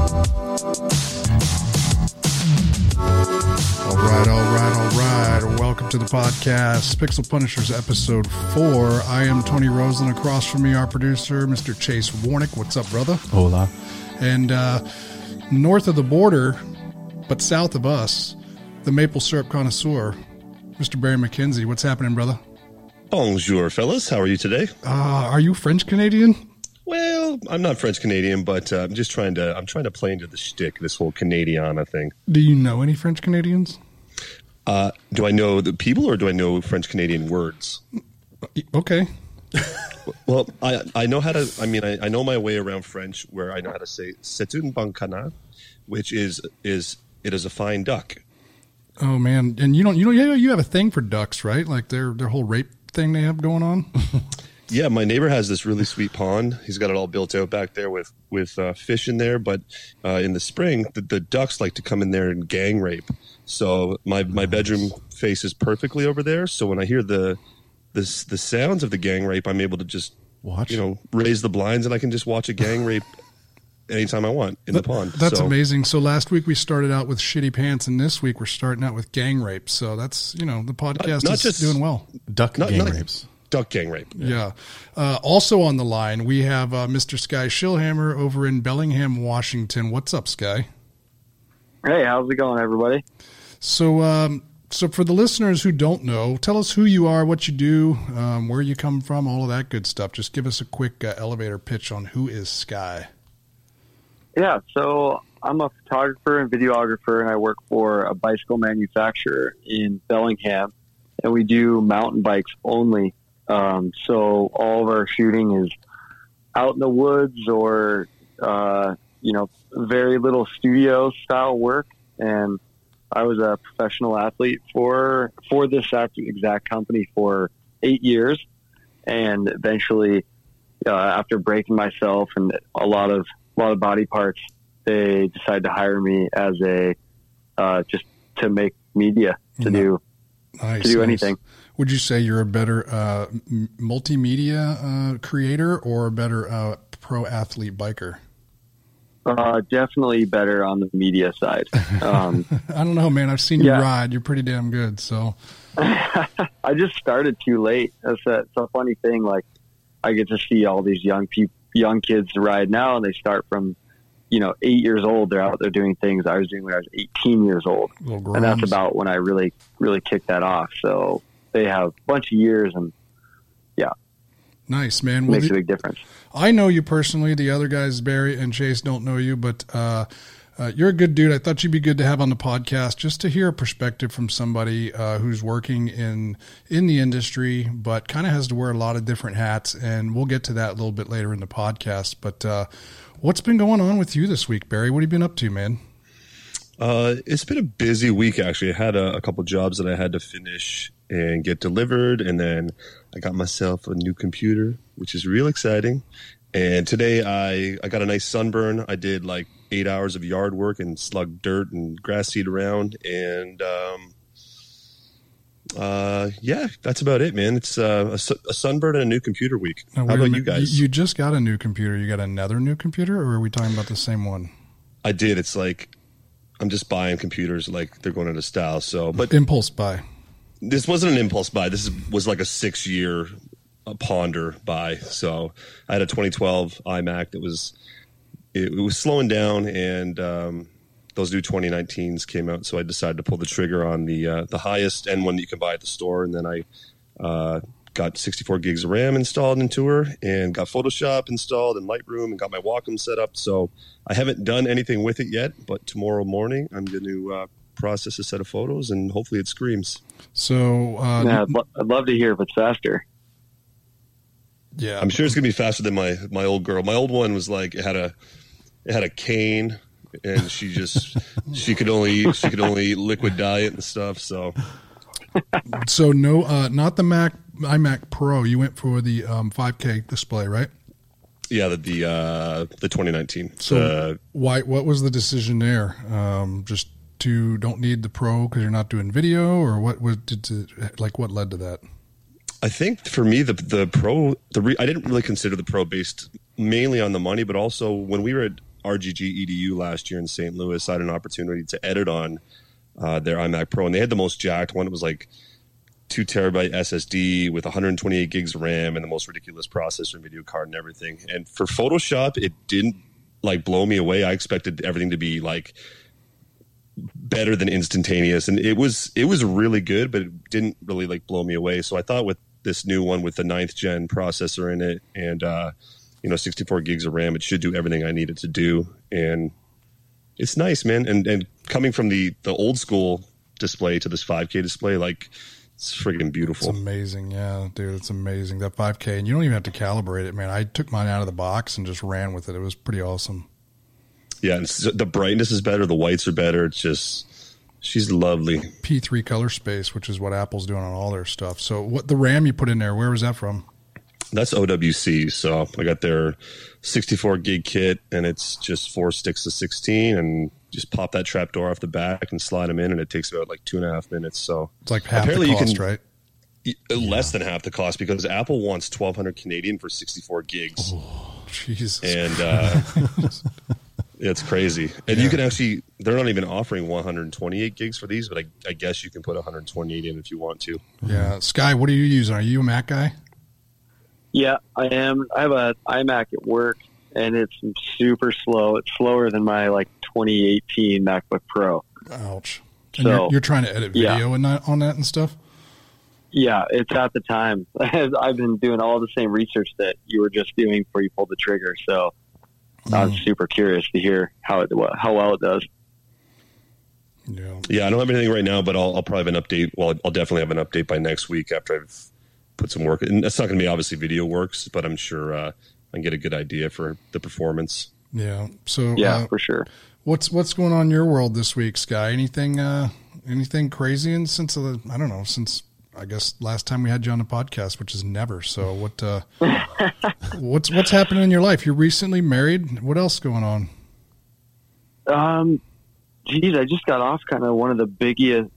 All right. Welcome to the podcast, Pixel Punishers episode 4. I am Tony Rosen. Across from me, our producer, Mr. Chase Warnick. What's up, brother? Hola. And north of the border, but south of us, the maple syrup connoisseur, Mr. Barry McKenzie. What's happening, brother? Bonjour, fellas. How are you today? Are you French Canadian? Well, I'm not French Canadian, but I'm just trying to play into the shtick, this whole Canadiana thing. Do you know any French Canadians? Do I know the people or do I know French Canadian words? Okay. Well, I know how to. I mean, I know my way around French, where I know how to say "c'est un bon canard," which is it is a fine duck. Oh man, and you have a thing for ducks, right? Like their whole rape thing they have going on. Yeah, my neighbor has this really sweet pond. He's got it all built out back there with fish in there. But in the spring, the ducks like to come in there and gang rape. So my bedroom faces perfectly over there. So when I hear the sounds of the gang rape, I'm able to just watch, raise the blinds, and I can just watch a gang rape anytime I want in the pond. That's amazing. So last week we started out with shitty pants, and this week we're starting out with gang rape. So that's the podcast not is just doing well. Gang rapes. Duck gang rape. Yeah. Also on the line, we have Mr. Sky Schillhammer over in Bellingham, Washington. What's up, Sky? Hey, how's it going, everybody? So for the listeners who don't know, tell us who you are, what you do, where you come from, all of that good stuff. Just give us a quick elevator pitch on who is Sky. Yeah, so I'm a photographer and videographer, and I work for a bicycle manufacturer in Bellingham, and we do mountain bikes only. So all of our shooting is out in the woods or, very little studio style work. And I was a professional athlete for this exact company for 8 years. And eventually, after breaking myself and a lot of body parts, they decided to hire me as just to make media, to do anything. Would you say you're a better multimedia creator or a better pro athlete biker? Definitely better on the media side. I don't know, man. I've seen you ride. You're pretty damn good. So I just started too late. It's a funny thing. Like I get to see all these young kids ride now, and they start from 8 years old. They're out there doing things I was doing when I was 18 years old, and that's about when I really kicked that off. So they have a bunch of years, and nice, man. Makes a big difference. I know you personally. The other guys, Barry and Chase, don't know you, but you're a good dude. I thought you'd be good to have on the podcast just to hear a perspective from somebody who's working in the industry, but kind of has to wear a lot of different hats, and we'll get to that a little bit later in the podcast. But what's been going on with you this week, Barry? What have you been up to, man? It's been a busy week, actually. I had a couple jobs that I had to finish and get delivered, and then I got myself a new computer, which is real exciting. And today I got a nice sunburn. I did like 8 hours of yard work and slugged dirt and grass seed around, and that's about it, man. It's a sunburn and a new computer week. How about you guys? You just got a new computer. You got another new computer, or are we talking about the same one? I did. It's like I'm just buying computers like they're going out of style. So, but impulse buy. This wasn't an impulse buy. This was like a 6-year ponder buy. So I had a 2012 iMac that was slowing down, and those new 2019s came out. So I decided to pull the trigger on the highest end one that you can buy at the store, and then I got 64 gigs of RAM installed into her, and got Photoshop installed and Lightroom, and got my Wacom set up. So I haven't done anything with it yet, but tomorrow morning I'm going to process a set of photos, and hopefully it screams. So I'd love to hear if it's faster. Yeah, I'm sure it's gonna be faster than my old girl. My old one was like it had a cane, and she could only eat liquid diet and stuff. So no, not the iMac Pro. You went for the 5K display, right? Yeah, the 2019. So what was the decision there? Just don't need the Pro because you're not doing video, or what led to that? I think for me, the Pro, I didn't really consider the Pro based mainly on the money, but also when we were at RGG EDU last year in St. Louis. I had an opportunity to edit on their iMac Pro, and they had the most jacked one. It was like 2 terabyte SSD with 128 gigs of RAM and the most ridiculous processor and video card and everything. And for Photoshop, it didn't like blow me away. I expected everything to be like better than instantaneous, and it was really good, but it didn't really like blow me away. So I thought with this new one with the 9th gen processor in it and 64 gigs of RAM, it should do everything I need it to do. And it's nice, man. And coming from the old school display to this 5K display, like, it's freaking beautiful. It's amazing. Yeah, dude, it's amazing. That 5K, and you don't even have to calibrate it, man. I took mine out of the box and just ran with it. It was pretty awesome. Yeah, and the brightness is better. The whites are better. It's just, she's lovely. P3 color space, which is what Apple's doing on all their stuff. So what the RAM you put in there, where was that from? That's OWC. So I got their 64 gig kit, and it's just 4 sticks of 16, and just pop that trap door off the back and slide them in, and it takes about like 2.5 minutes. So it's like half the cost, right? Less than half the cost, because Apple wants 1,200 Canadian for 64 gigs. Oh, Jesus. And it's crazy. And you can actually, they're not even offering 128 gigs for these, but I guess you can put 128 in if you want to. Yeah. Sky, what are you using? Are you a Mac guy? Yeah, I am. I have an iMac at work, and it's super slow. It's slower than my 2018 MacBook Pro. Ouch. And so, you're trying to edit video on that and stuff? Yeah, it's at the time. I've been doing all the same research that you were just doing before you pulled the trigger. So I was super curious to hear how well it does. Yeah, I don't have anything right now, but I'll probably have an update. Well, I'll definitely have an update by next week after I've put some work. And it's not going to be obviously video works, but I'm sure I can get a good idea for the performance. Yeah. So for sure. What's going on in your world this week, Sky? Anything crazy? And since I guess last time we had you on the podcast, which is never. So what's happening in your life? You're recently married. What else going on? I just got off kind of one of the biggest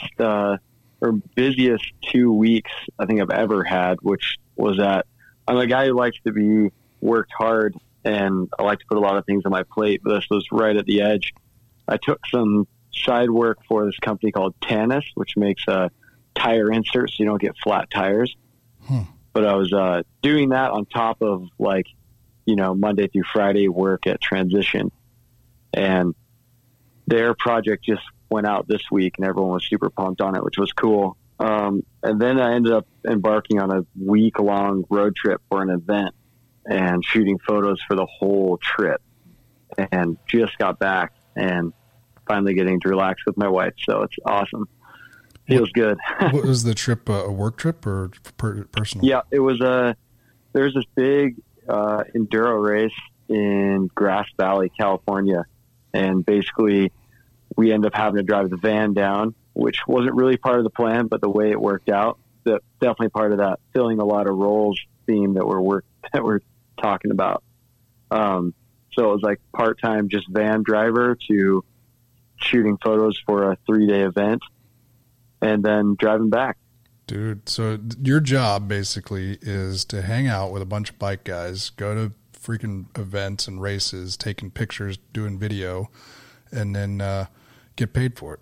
or busiest 2 weeks I think I've ever had, which was I'm a guy who likes to be worked hard, and I like to put a lot of things on my plate, but this was right at the edge. I took some side work for this company called Tannis, which makes tire inserts so you don't get flat tires. But I was doing that on top of Monday through Friday work at Transition, and their project just went out this week, and everyone was super pumped on it, which was cool. And then I ended up embarking on a week-long road trip for an event and shooting photos for the whole trip, and just got back and finally getting to relax with my wife. So it's awesome. Feels good. What was the trip? A work trip or personal? Yeah, it was there's this big enduro race in Grass Valley, California, and basically we ended up having to drive the van down, which wasn't really part of the plan, but the way it worked out, definitely part of that filling a lot of roles theme that we're talking about. So it was like part-time just van driver to shooting photos for a 3-day event and then driving back. Dude, so your job basically is to hang out with a bunch of bike guys, go to freaking events and races, taking pictures, doing video, and then get paid for it.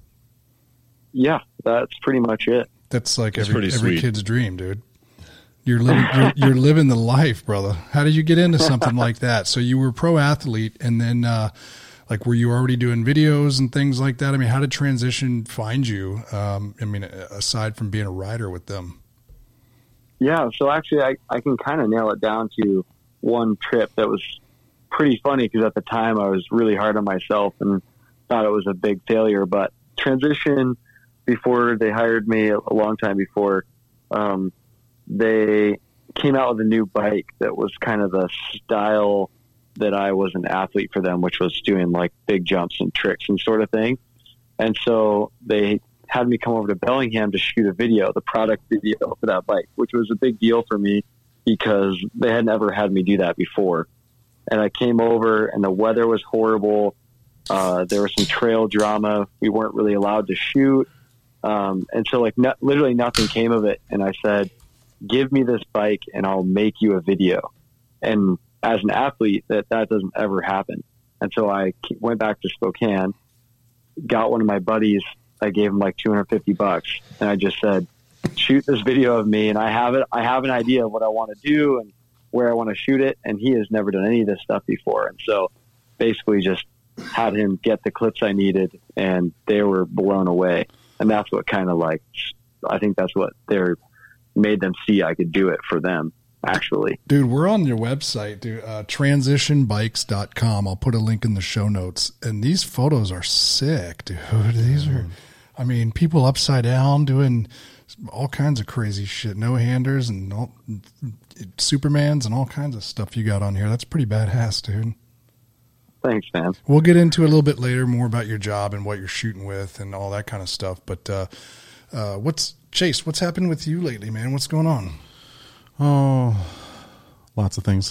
Yeah, that's pretty much it. That's like every kid's dream, dude. You're living the life, brother. How did you get into something like that? So you were a pro athlete, and then were you already doing videos and things like that? I mean, how did Transition find you? Aside from being a rider with them. Yeah, so actually I can kind of nail it down to one trip that was pretty funny, because at the time I was really hard on myself and thought it was a big failure. But Transition, before they hired me a long time before, they came out with a new bike that was kind of the style that I was an athlete for them, which was doing like big jumps and tricks and sort of thing. And so they had me come over to Bellingham to shoot a video, the product video for that bike, which was a big deal for me because they had never had me do that before. And I came over and the weather was horrible. There was some trail drama. We weren't really allowed to shoot. And so literally nothing came of it. And I said, give me this bike and I'll make you a video. And as an athlete, that doesn't ever happen. And so I went back to Spokane, got one of my buddies. I gave him like $250, and I just said, shoot this video of me. And I have an idea of what I want to do and where I want to shoot it. And he has never done any of this stuff before. And so basically just had him get the clips I needed, and they were blown away. And that's what kind of like, I think that's what made them see I could do it for them, actually. Dude, we're on your website, dude, transitionbikes.com. I'll put a link in the show notes. And these photos are sick, dude. These are, I mean, people upside down doing all kinds of crazy shit, no-handers and all, Supermans and all kinds of stuff you got on here. That's pretty badass, dude. Thanks, man. We'll get into it a little bit later, more about your job and what you're shooting with and all that kind of stuff. But Chase, what's happened with you lately, man? What's going on? Oh, lots of things.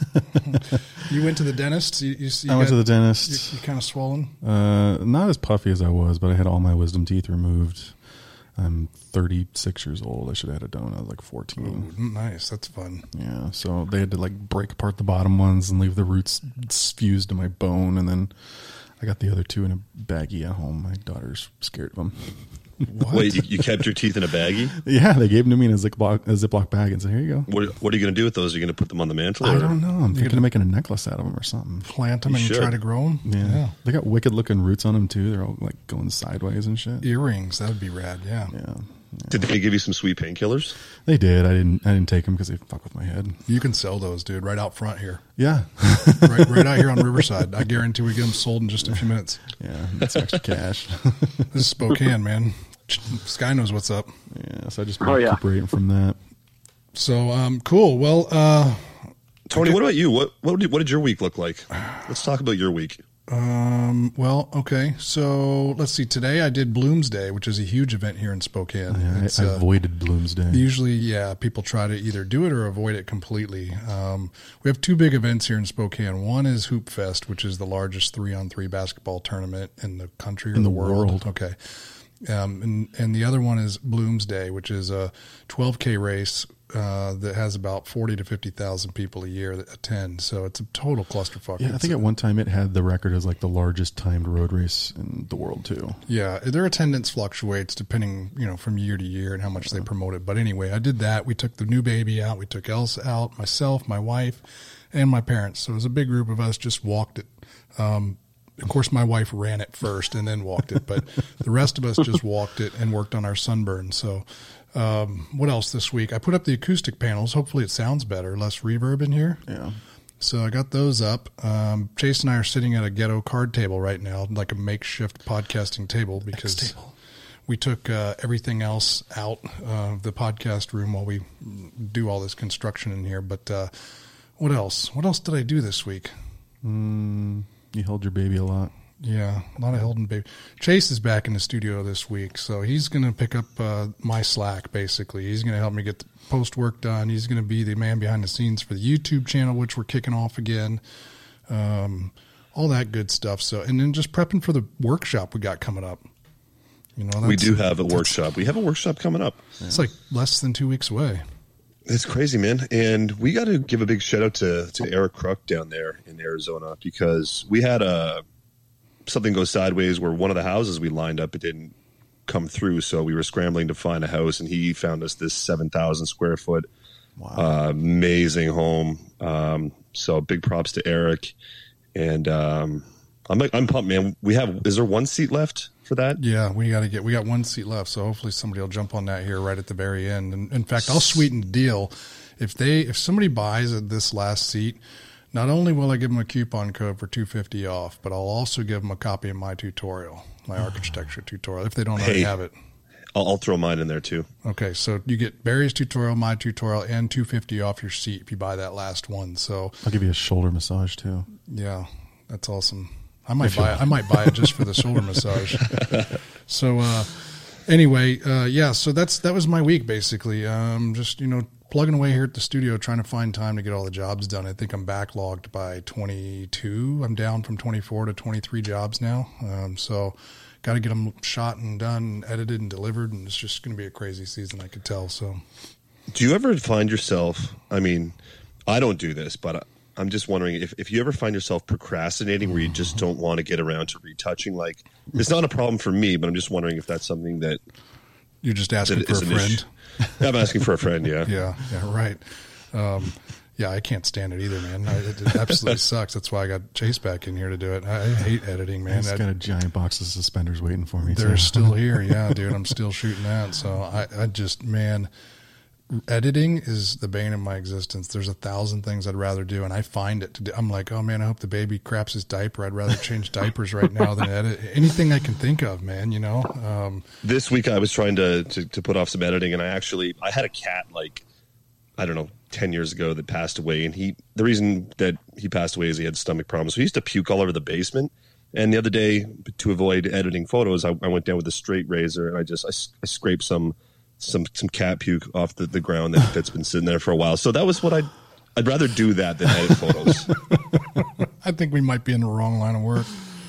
You went to the dentist? I went to the dentist. You kind of swollen? Not as puffy as I was, but I had all my wisdom teeth removed. I'm 36 years old. I should have had a donut. I was like 14. Ooh, nice. That's fun. Yeah. So they had to like break apart the bottom ones and leave the roots fused to my bone. And then I got the other two in a baggie at home. My daughter's scared of them. What? Wait, you kept your teeth in a baggie? Yeah, they gave them to me in a Ziploc bag and said, here you go. What are you going to do with those? Are you going to put them on the mantle? I don't know. I'm thinking of making a necklace out of them or something. Plant them You and should. try to grow them? Yeah. They got wicked looking roots on them too. They're all like going sideways and shit. Earrings. That would be rad. Yeah. Yeah. Did they give you some sweet painkillers? They did. I didn't take them because they fuck with my head. You can sell those, dude, right out front here. Yeah. right out here on Riverside. I guarantee we get them sold in just a few minutes. Yeah. That's extra cash. This is Spokane, man. Sky knows what's up. Yeah. So I just Oh, yeah. recuperating from that. So, cool. Well, Tony, what about you? What did your week look like? Let's talk about your week. well, okay. So let's see. Today I did Bloomsday, which is a huge event here in Spokane. Yeah, It's, I avoided Bloomsday. Usually, yeah, people try to either do it or avoid it completely. We have two big events here in Spokane. One is Hoop Fest, which is the largest 3-on-3 basketball tournament in the country or In the the world. Okay. And the other one is Bloomsday, which is a 12K race that has about 40 to 50,000 people a year that attend. So it's a total clusterfuck. Yeah, I think at one time it had the record as like the largest timed road race in the world too. Yeah, their attendance fluctuates depending, from year to year and how much they promote it. But anyway, I did that. We took the new baby out. We took Elsa out, myself, my wife, and my parents. So it was a big group of us, just walked it. Of course, my wife ran it first and then walked it, but the rest of us just walked it and worked on our sunburn. So what else this week? I put up the acoustic panels. Hopefully it sounds better, less reverb in here. Yeah. So I got those up. Chase and I are sitting at a ghetto card table right now, like a makeshift podcasting table, because we took everything else out of the podcast room while we do all this construction in here. But what else? What else did I do this week? You held your baby a lot. Yeah, a lot of holding baby. Chase is back in the studio this week, so he's going to pick up my slack, basically. He's going to help me get the post work done. He's going to be the man behind the scenes for the YouTube channel, which we're kicking off again. All that good stuff. So, and then just prepping for the workshop we got coming up. We do have a workshop. We have a workshop coming up. It's like less than 2 weeks away. It's crazy, man. And we got to give a big shout out to Eric Kruk down there in Arizona, because we had something go sideways where one of the houses we lined up, it didn't come through. So we were scrambling to find a house, and he found us this 7,000 square foot, amazing home. So big props to Eric. And I'm pumped, man. Is there one seat left for that? Yeah, we got one seat left, so hopefully somebody will jump on that here right at the very end. And in fact, I'll sweeten the deal. If somebody buys this last seat, not only will I give them a coupon code for $250 off, but I'll also give them a copy of my tutorial, my architecture tutorial, if they don't already have it. I'll throw mine in there too. Okay, so you get Barry's tutorial, my tutorial, and $250 off your seat if you buy that last one. So I'll give you a shoulder massage too. Yeah, that's awesome. I might buy it just for the shoulder massage. So anyway, so that was my week basically. Just plugging away here at the studio, trying to find time to get all the jobs done. I think I'm backlogged by 22. I'm down from 24 to 23 jobs now. So got to get them shot and done, edited and delivered, and it's just going to be a crazy season, I could tell. So, do you ever find yourself? I mean, I don't do this, but I'm just wondering if you ever find yourself procrastinating where you just don't want to get around to retouching. Like, it's not a problem for me, but I'm just wondering if that's something that you're just asking for a friend. I'm asking for a friend. Yeah. Yeah. Right. Yeah, I can't stand it either, man. It absolutely sucks. That's why I got Chase back in here to do it. I hate editing, man. He's got a giant box of suspenders waiting for me. They're still here. Yeah, dude. I'm still shooting that. So I just, man, editing is the bane of my existence. There's 1,000 things I'd rather do, and I find it to do. I'm like, oh, man, I hope the baby craps his diaper. I'd rather change diapers right now than edit. Anything I can think of, man, you know? This week I was trying to put off some editing, and I had a cat, like, I don't know, 10 years ago that passed away. And the reason that he passed away is he had stomach problems. So he used to puke all over the basement. And the other day, to avoid editing photos, I went down with a straight razor and I scraped some cat puke off the ground that's been sitting there for a while. So that was what I'd rather do that than edit photos. I think we might be in the wrong line of work.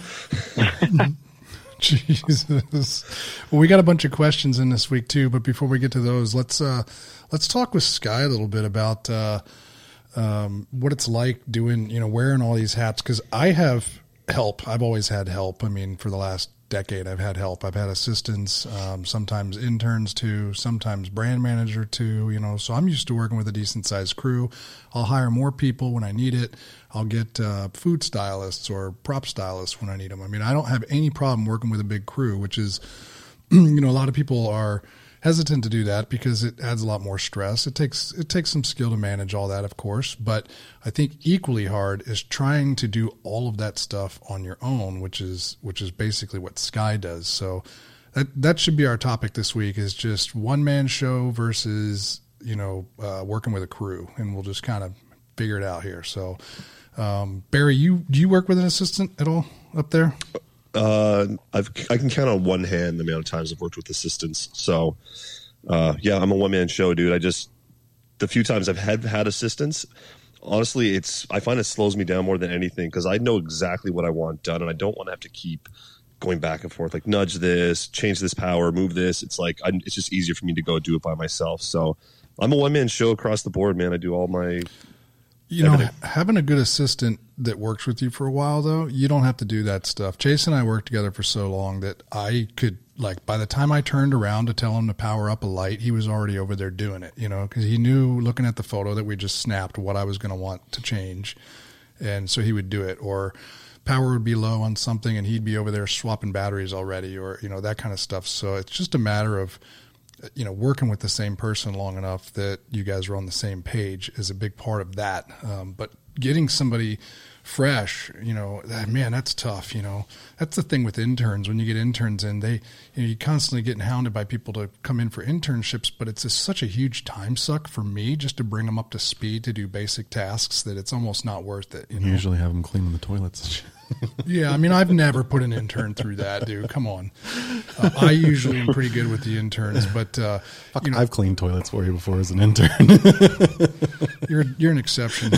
Jesus. Well, we got a bunch of questions in this week too, but before we get to those, let's talk with Sky a little bit about what it's like doing, wearing all these hats. Because I have help. I've always had help. I mean, for the last decade, I've had help. I've had assistants, sometimes interns too, sometimes brand manager too. So I'm used to working with a decent sized crew. I'll hire more people when I need it. I'll get food stylists or prop stylists when I need them. I mean, I don't have any problem working with a big crew, which is, a lot of people are hesitant to do that because it adds a lot more stress. It takes some skill to manage all that, of course, but I think equally hard is trying to do all of that stuff on your own, which is basically what Sky does. So that should be our topic this week, is just one man show versus, working with a crew, and we'll just kind of figure it out here. So, Barry, do you work with an assistant at all up there? I can count on one hand the amount of times I've worked with assistants. So, yeah, I'm a one-man show, dude. The few times I've had assistants, honestly, I find it slows me down more than anything, because I know exactly what I want done, and I don't want to have to keep going back and forth, like nudge this, change this power, move this. It's like, it's just easier for me to go do it by myself. So I'm a one-man show across the board, man. I do all my... having a good assistant that works with you for a while, though, you don't have to do that stuff. Chase and I worked together for so long that I could, by the time I turned around to tell him to power up a light, he was already over there doing it, because he knew, looking at the photo that we just snapped, what I was going to want to change. And so he would do it, or power would be low on something and he'd be over there swapping batteries already, or, that kind of stuff. So it's just a matter of, working with the same person long enough that you guys are on the same page is a big part of that. But getting somebody fresh, man, that's tough. That's the thing with interns. When you get interns in, you're constantly getting hounded by people to come in for internships, but it's such a huge time suck for me just to bring them up to speed to do basic tasks that it's almost not worth it. You usually have them cleaning the toilets. Yeah, I mean, I've never put an intern through that, dude. Come on. I usually am pretty good with the interns, but I've cleaned toilets for you before as an intern. You're an exception.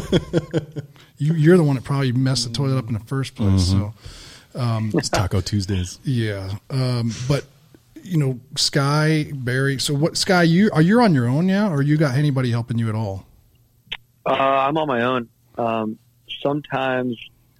You're the one that probably messed the toilet up in the first place. Mm-hmm. So it's Taco Tuesdays. Yeah, but Sky, Barry. So what, Sky? You're on your own now, or you got anybody helping you at all? I'm on my own. Sometimes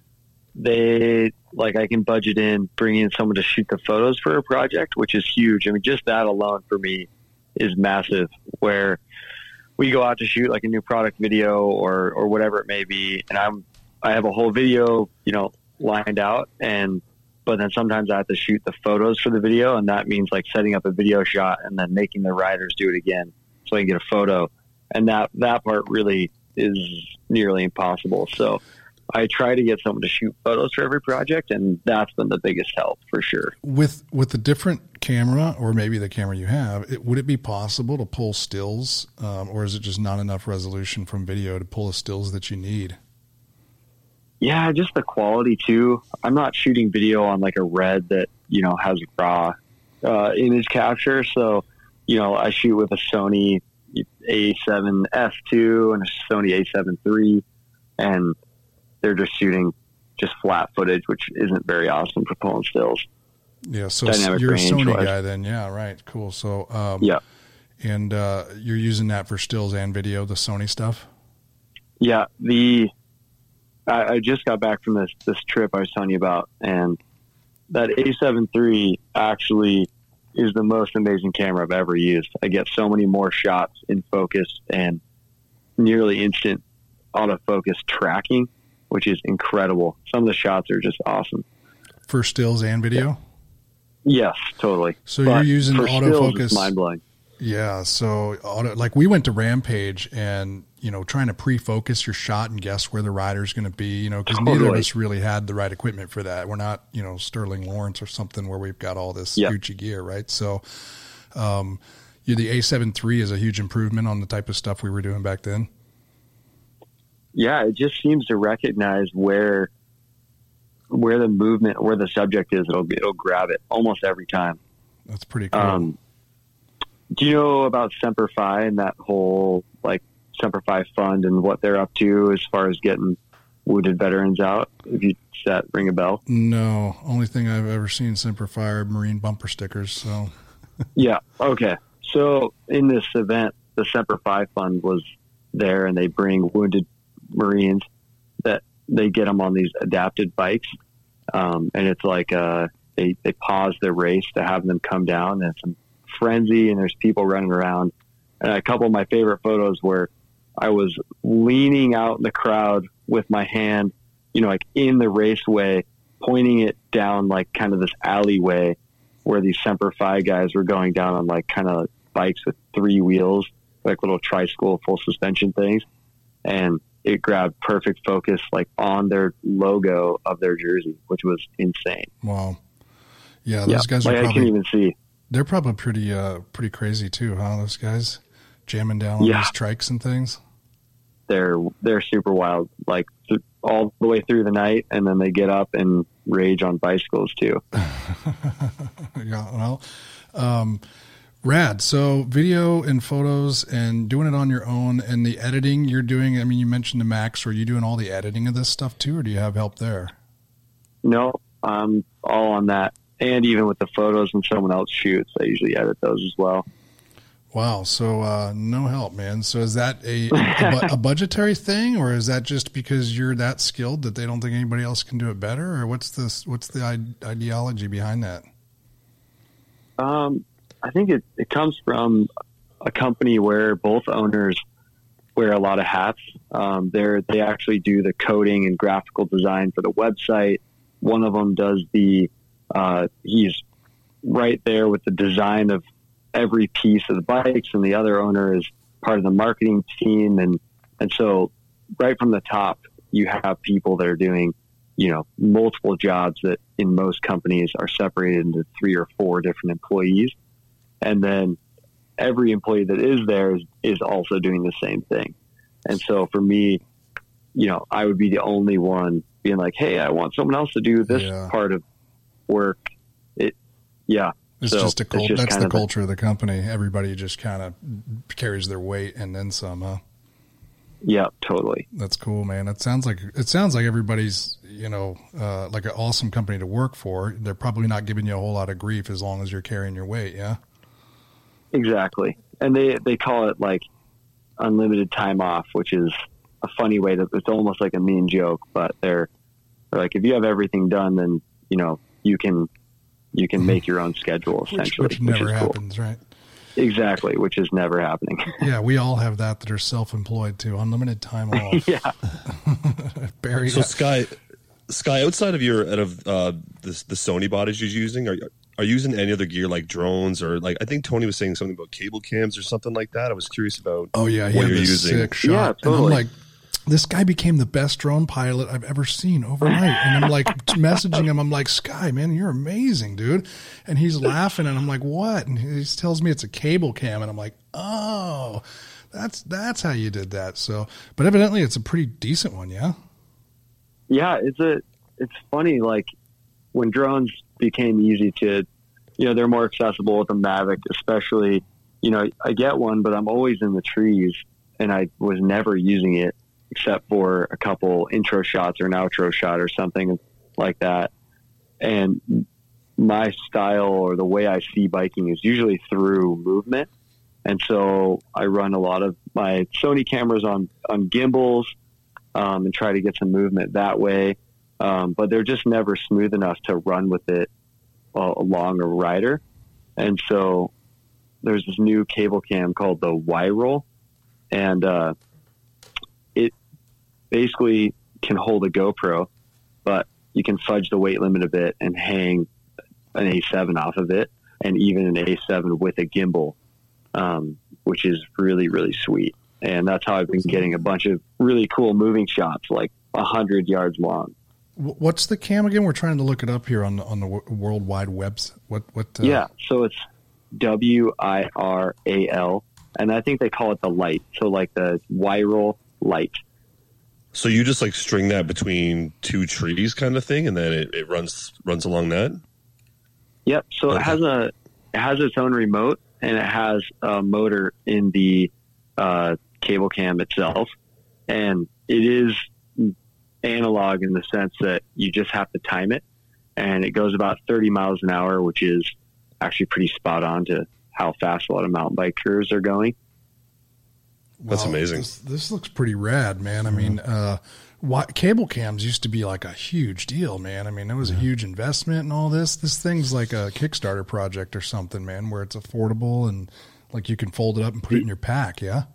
I can budget in bringing in someone to shoot the photos for a project, which is huge. I mean, just that alone for me is massive, where we go out to shoot like a new product video or whatever it may be. And I have a whole video, lined out, but then sometimes I have to shoot the photos for the video. And that means like setting up a video shot and then making the writers do it again so I can get a photo. And that part really is nearly impossible. So I try to get someone to shoot photos for every project, and that's been the biggest help for sure. With a different camera, or maybe the camera you have, would it be possible to pull stills, or is it just not enough resolution from video to pull the stills that you need? Yeah, just the quality too. I'm not shooting video on like a red that, has raw image capture. So, I shoot with a Sony A7S2 and a Sony A7 III, and they're just shooting just flat footage, which isn't very awesome for pulling stills. Yeah, so you're a Sony guy then. Yeah, right. Cool. So, yeah. And you're using that for stills and video, the Sony stuff? Yeah, the I just got back from this trip I was telling you about, and that A7 III actually is the most amazing camera I've ever used. I get so many more shots in focus and nearly instant autofocus tracking, which is incredible. Some of the shots are just awesome. For stills and video? Yes, totally. So you're using for autofocus. Stills, it's mind-blowing. Yeah, so like we went to Rampage and, trying to pre-focus your shot and guess where the rider's going to be, because neither of us really had the right equipment for that. We're not, Sterling Lawrence or something where we've got all this Gucci gear, right? So the A7 III is a huge improvement on the type of stuff we were doing back then. Yeah, it just seems to recognize where the movement, where the subject is. It'll grab it almost every time. That's pretty cool. Do you know about Semper Fi and that whole Semper Fi fund and what they're up to as far as getting wounded veterans out? If you that ring a bell? No, only thing I've ever seen Semper Fi are Marine bumper stickers. So yeah, okay. So in this event, the Semper Fi fund was there, and they bring wounded Marines that they get them on these adapted bikes, and it's like they pause their race to have them come down, and it's a frenzy, and there's people running around. And a couple of my favorite photos where I was leaning out in the crowd with my hand, in the raceway, pointing it down kind of this alleyway where these Semper Fi guys were going down on kind of bikes with 3 wheels, little tricycle full suspension things. And it grabbed perfect focus on their logo of their jersey, which was insane. Wow. Yeah, those guys are probably, I can't even see. They're probably pretty crazy too, huh? Those guys jamming down on these trikes and things. They're super wild, all the way through the night, and then they get up and rage on bicycles too. Yeah, well, rad. So video and photos and doing it on your own, and the editing you're doing. I mean, you mentioned the Max. Are you doing all the editing of this stuff too, or do you have help there? No, I'm all on that. And even with the photos when someone else shoots, I usually edit those as well. Wow. So no help, man. So is that a budgetary thing, or is that just because you're that skilled that they don't think anybody else can do it better? Or what's the ideology behind that? I think it comes from a company where both owners wear a lot of hats. They actually do the coding and graphical design for the website. One of them does he's right there with the design of every piece of the bikes, and the other owner is part of the marketing team. And so right from the top, you have people that are doing, multiple jobs that in most companies are separated into 3 or 4 different employees. And then every employee that is there is also doing the same thing. And so for me, I would be the only one being like, hey, I want someone else to do this part of work. It's just a culture. That's the culture of the company. Everybody just kind of carries their weight and then some, huh? Yeah, totally. That's cool, man. It sounds like everybody's, like an awesome company to work for. They're probably not giving you a whole lot of grief as long as you're carrying your weight. Yeah. Exactly. And they call it unlimited time off, which is a funny way it's almost like a mean joke, but they're like, if you have everything done, then, you can make your own schedule, essentially. Which never happens, right? Exactly, which is never happening. Yeah, we all have that are self-employed too. Unlimited time off. Yeah. Barry. So Sky, outside of the Sony bodies you're using, are you using any other gear like drones or I think Tony was saying something about cable cams or something like that? I was curious about. Oh yeah, what you're using. Sick shot. Yeah, totally. And I'm like, this guy became the best drone pilot I've ever seen overnight. And I'm like messaging him. I'm like, Sky, man, you're amazing, dude. And he's laughing and I'm like, what? And he tells me it's a cable cam. And I'm like, oh, that's how you did that. So, but evidently it's a pretty decent one. Yeah. Yeah. It's funny. When drones became easy to, they're more accessible with the Mavic, especially, I get one, but I'm always in the trees and I was never using it, except for a couple intro shots or an outro shot or something like that. And my style or the way I see biking is usually through movement. And so I run a lot of my Sony cameras on gimbals, and try to get some movement that way. But they're just never smooth enough to run with it along a rider. And so there's this new cable cam called the Y-Roll, and it basically can hold a GoPro, but you can fudge the weight limit a bit and hang an A7 off of it, and even an A7 with a gimbal, which is really, really sweet. And that's how I've been getting a bunch of really cool moving shots, like 100 yards long. What's the cam again? We're trying to look it up here on the World Wide Webs. Yeah, so it's WIRAL, and I think they call it the light. So like the Y-Roll light. So you just like string that between two trees kind of thing, and then it runs along that? Yep. So okay. It has its own remote, and it has a motor in the cable cam itself, and it is analog in the sense that you just have to time it, and it goes about 30 miles an hour, which is actually pretty spot on to how fast a lot of mountain bikers are going. That's amazing. This looks pretty rad, man. I mean, cable cams used to be like a huge deal, man. I mean, it was a huge investment and all this. This thing's like a Kickstarter project or something, man, where it's affordable and like you can fold it up and put it in your pack. Yeah.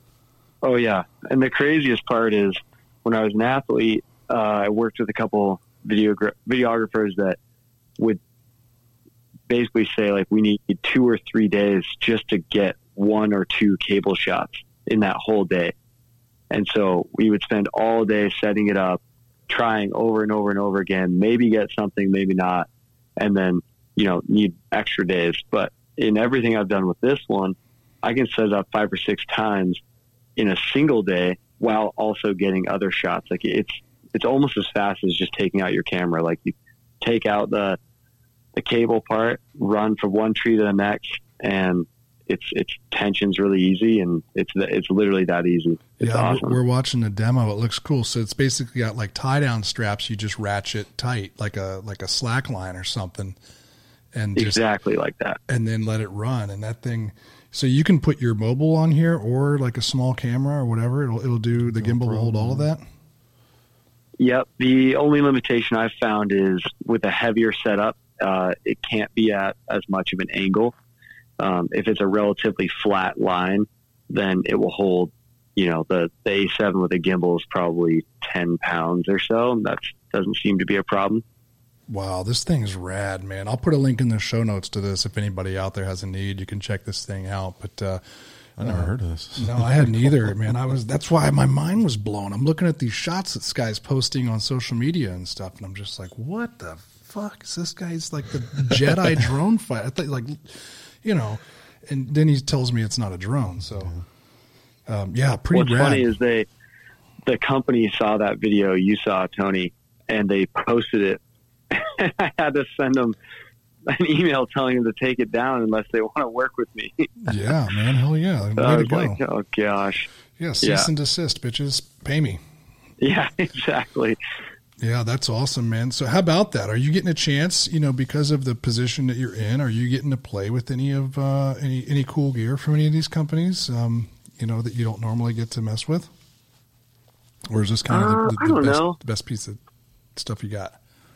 Oh yeah. And the craziest part is when I was an athlete, I worked with a couple videographers that would basically say like, we need 2 or 3 days just to get 1 or 2 cable shots in that whole day. And so we would spend all day setting it up, trying over and over and over again, maybe get something, maybe not. And then, need extra days. But in everything I've done with this one, I can set it up 5 or 6 times in a single day while also getting other shots. Like it's almost as fast as just taking out your camera. Like you take out the cable part, run from one tree to the next, and it's tension's really easy, and it's literally that easy. It's awesome. We're watching the demo. It looks cool. So it's basically got like tie down straps. You just ratchet tight like a slack line or something, and exactly like that. And then let it run. And that thing, so you can put your mobile on here or like a small camera or whatever. It'll do. The gimbal will hold all of that. Yep. The only limitation I've found is with a heavier setup, it can't be at as much of an angle. If it's a relatively flat line, then it will hold, the A7 with a gimbal is probably 10 pounds or so. That doesn't seem to be a problem. Wow, this thing's rad, man. I'll put a link in the show notes to this. If anybody out there has a need, you can check this thing out. But I never heard of this. No, I hadn't either, man. That's why my mind was blown. I'm looking at these shots that this guy's posting on social media and stuff, and I'm just like, what the fuck is this guy's like the Jedi drone fight? I thought and then he tells me it's not a drone. So, pretty rad. What's funny is the company saw that video you saw, Tony, and they posted it. I had to send them an email telling them to take it down unless they want to work with me. Yeah, man. Hell yeah. So I was like, oh, gosh. Yeah, cease and desist, bitches. Pay me. Yeah, exactly. Yeah, that's awesome, man. So how about that? Are you getting a chance, because of the position that you're in, are you getting to play with any of any cool gear from any of these companies, that you don't normally get to mess with? Or is this kind of the best piece of stuff you got?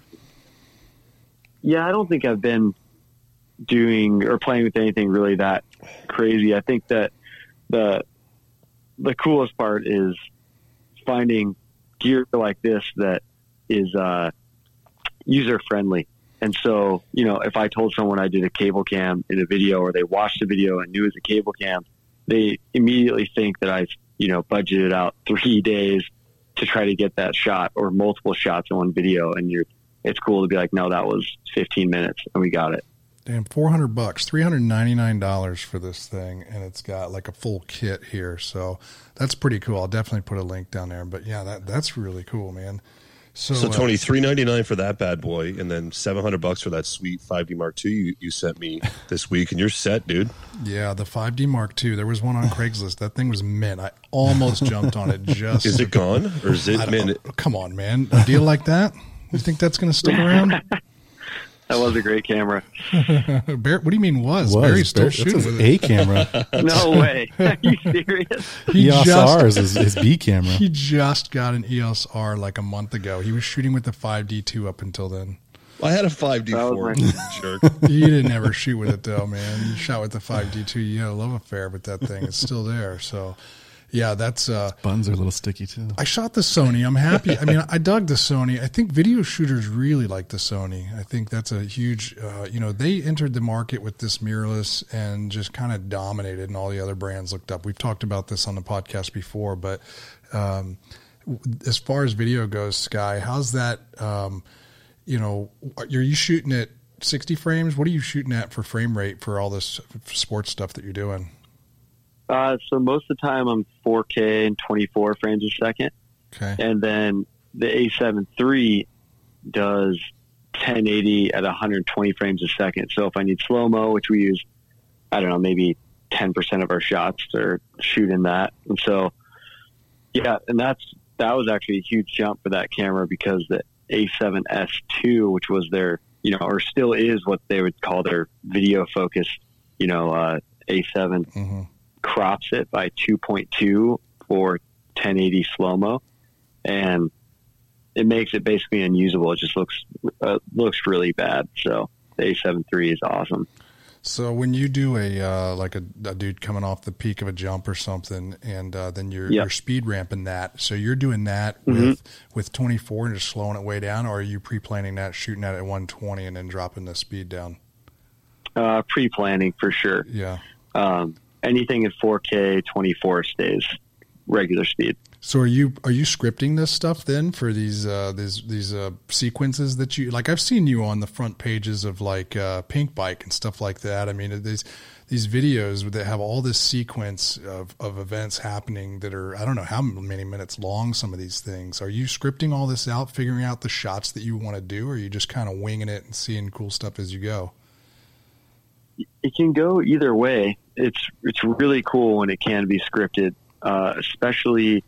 Yeah, I don't think I've been doing or playing with anything really that crazy. I think that the coolest part is finding gear like this that is user friendly. And so, if I told someone I did a cable cam in a video, or they watched the video and knew it was a cable cam, they immediately think that I've, budgeted out 3 days to try to get that shot or multiple shots in one video. And it's cool to be like, no, that was 15 minutes and we got it. Damn, $400, $399 for this thing, and it's got like a full kit here. So that's pretty cool. I'll definitely put a link down there. But yeah, that's really cool, man. So Tony, $399 for that bad boy, and then $700 for that sweet 5D Mark II you sent me this week, and you're set, dude. Yeah, the 5D Mark II. There was one on Craigslist. That thing was mint. I almost jumped on it. Is it gone, or is it mint? Come on, man. A deal like that? You think that's going to stick around? That was a great camera. What do you mean was? Barry's still shooting with A camera. No way. Are you serious? EOS R is his B camera. He just got an EOS R like a month ago. He was shooting with the 5D2 up until then. I had a 5D4. Jerk. You didn't ever shoot with it though, man. You shot with the 5D2. You had a love affair with that thing. It's still there. So, yeah, that's buns are a little sticky too. I shot the Sony. I'm happy. I mean, I dug the Sony. I think video shooters really like the Sony. I think that's a huge. They entered the market with this mirrorless and just kind of dominated, and all the other brands looked up. We've talked about this on the podcast before, but as far as video goes, Sky, how's that? Are you shooting at 60 frames? What are you shooting at for frame rate for all this sports stuff that you're doing? So most of the time I'm 4K and 24 frames a second. Okay. And then the A7 III does 1080 at 120 frames a second. So if I need slow-mo, which we use, I don't know, maybe 10% of our shots are shooting that. And so, yeah, and that was actually a huge jump for that camera because the A7S II, which was their, or still is what they would call their video focus, A7, Mm-hmm. crops it by 2.2 for 1080 slow-mo, and it makes it basically unusable. It just looks really bad. So the A7 III is awesome. So when you do a dude coming off the peak of a jump or something, and then you're speed ramping that, so you're doing that with 24 and just slowing it way down, or are you pre-planning that, shooting that at 120 and then dropping the speed down? Pre-planning for sure. Yeah. Anything in 4K 24 stays regular speed. So are you scripting this stuff then for these sequences that you like? I've seen you on the front pages of like Pink Bike and stuff like that. I mean, these videos that have all this sequence of events happening that are, I don't know how many minutes long. Some of these things. Are you scripting all this out, figuring out the shots that you want to do, or are you just kind of winging it and seeing cool stuff as you go? It can go either way. It's really cool when it can be scripted, especially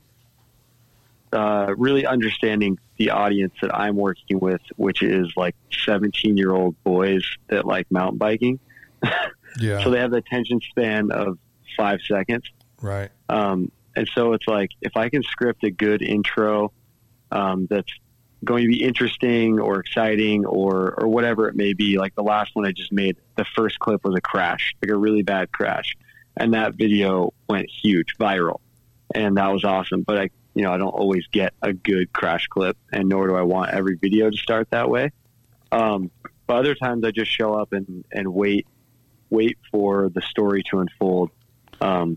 really understanding the audience that I'm working with, which is like 17-year-old boys that like mountain biking. Yeah. So they have the attention span of 5 seconds. Right. And so it's like, if I can script a good intro that's going to be interesting or exciting or whatever it may be. Like the last one I just made, the first clip was a crash, like a really bad crash. And that video went huge, viral. And that was awesome. But I don't always get a good crash clip, and nor do I want every video to start that way. But other times I just show up and wait for the story to unfold. I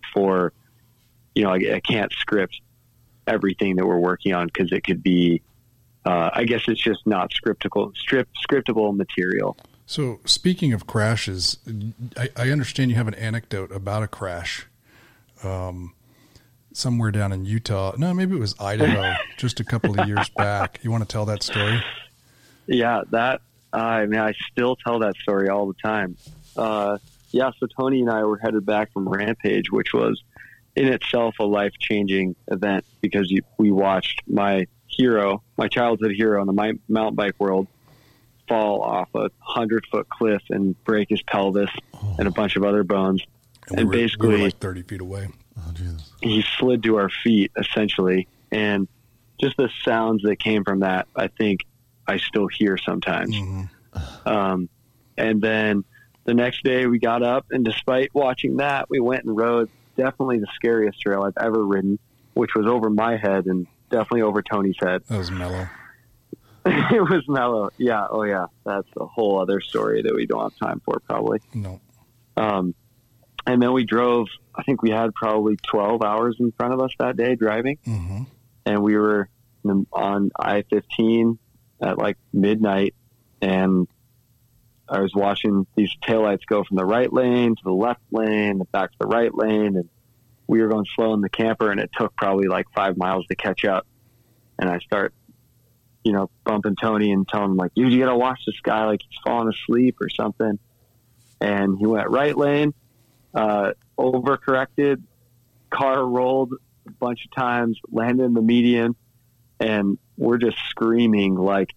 can't script everything that we're working on because it could be, I guess it's just not scriptable material. So speaking of crashes, I understand you have an anecdote about a crash somewhere down in Utah. No, maybe it was Idaho just a couple of years back. You want to tell that story? Yeah, I still tell that story all the time. So Tony and I were headed back from Rampage, which was in itself a life-changing event because we watched my childhood hero in the mountain bike world, fall off a 100-foot cliff and break his pelvis and a bunch of other bones. And we were like 30 feet away. Oh, Jesus. He slid to our feet, essentially. And just the sounds that came from that, I think I still hear sometimes. Mm-hmm. And then the next day we got up, and despite watching that, we went and rode definitely the scariest trail I've ever ridden, which was over my head and definitely over Tony's head. That was mellow. It was mellow. Yeah. Oh, yeah. That's a whole other story that we don't have time for, probably. No. And then we drove, I think we had probably 12 hours in front of us that day driving. Mm-hmm. And we were on I-15 at like midnight, and I was watching these taillights go from the right lane to the left lane, back to the right lane, and we were going slow in the camper, and it took probably like 5 miles to catch up. And I start, bumping Tony and telling him like, you got to watch this guy, like he's falling asleep or something. And he went right lane, overcorrected, car rolled a bunch of times, landed in the median, and we're just screaming like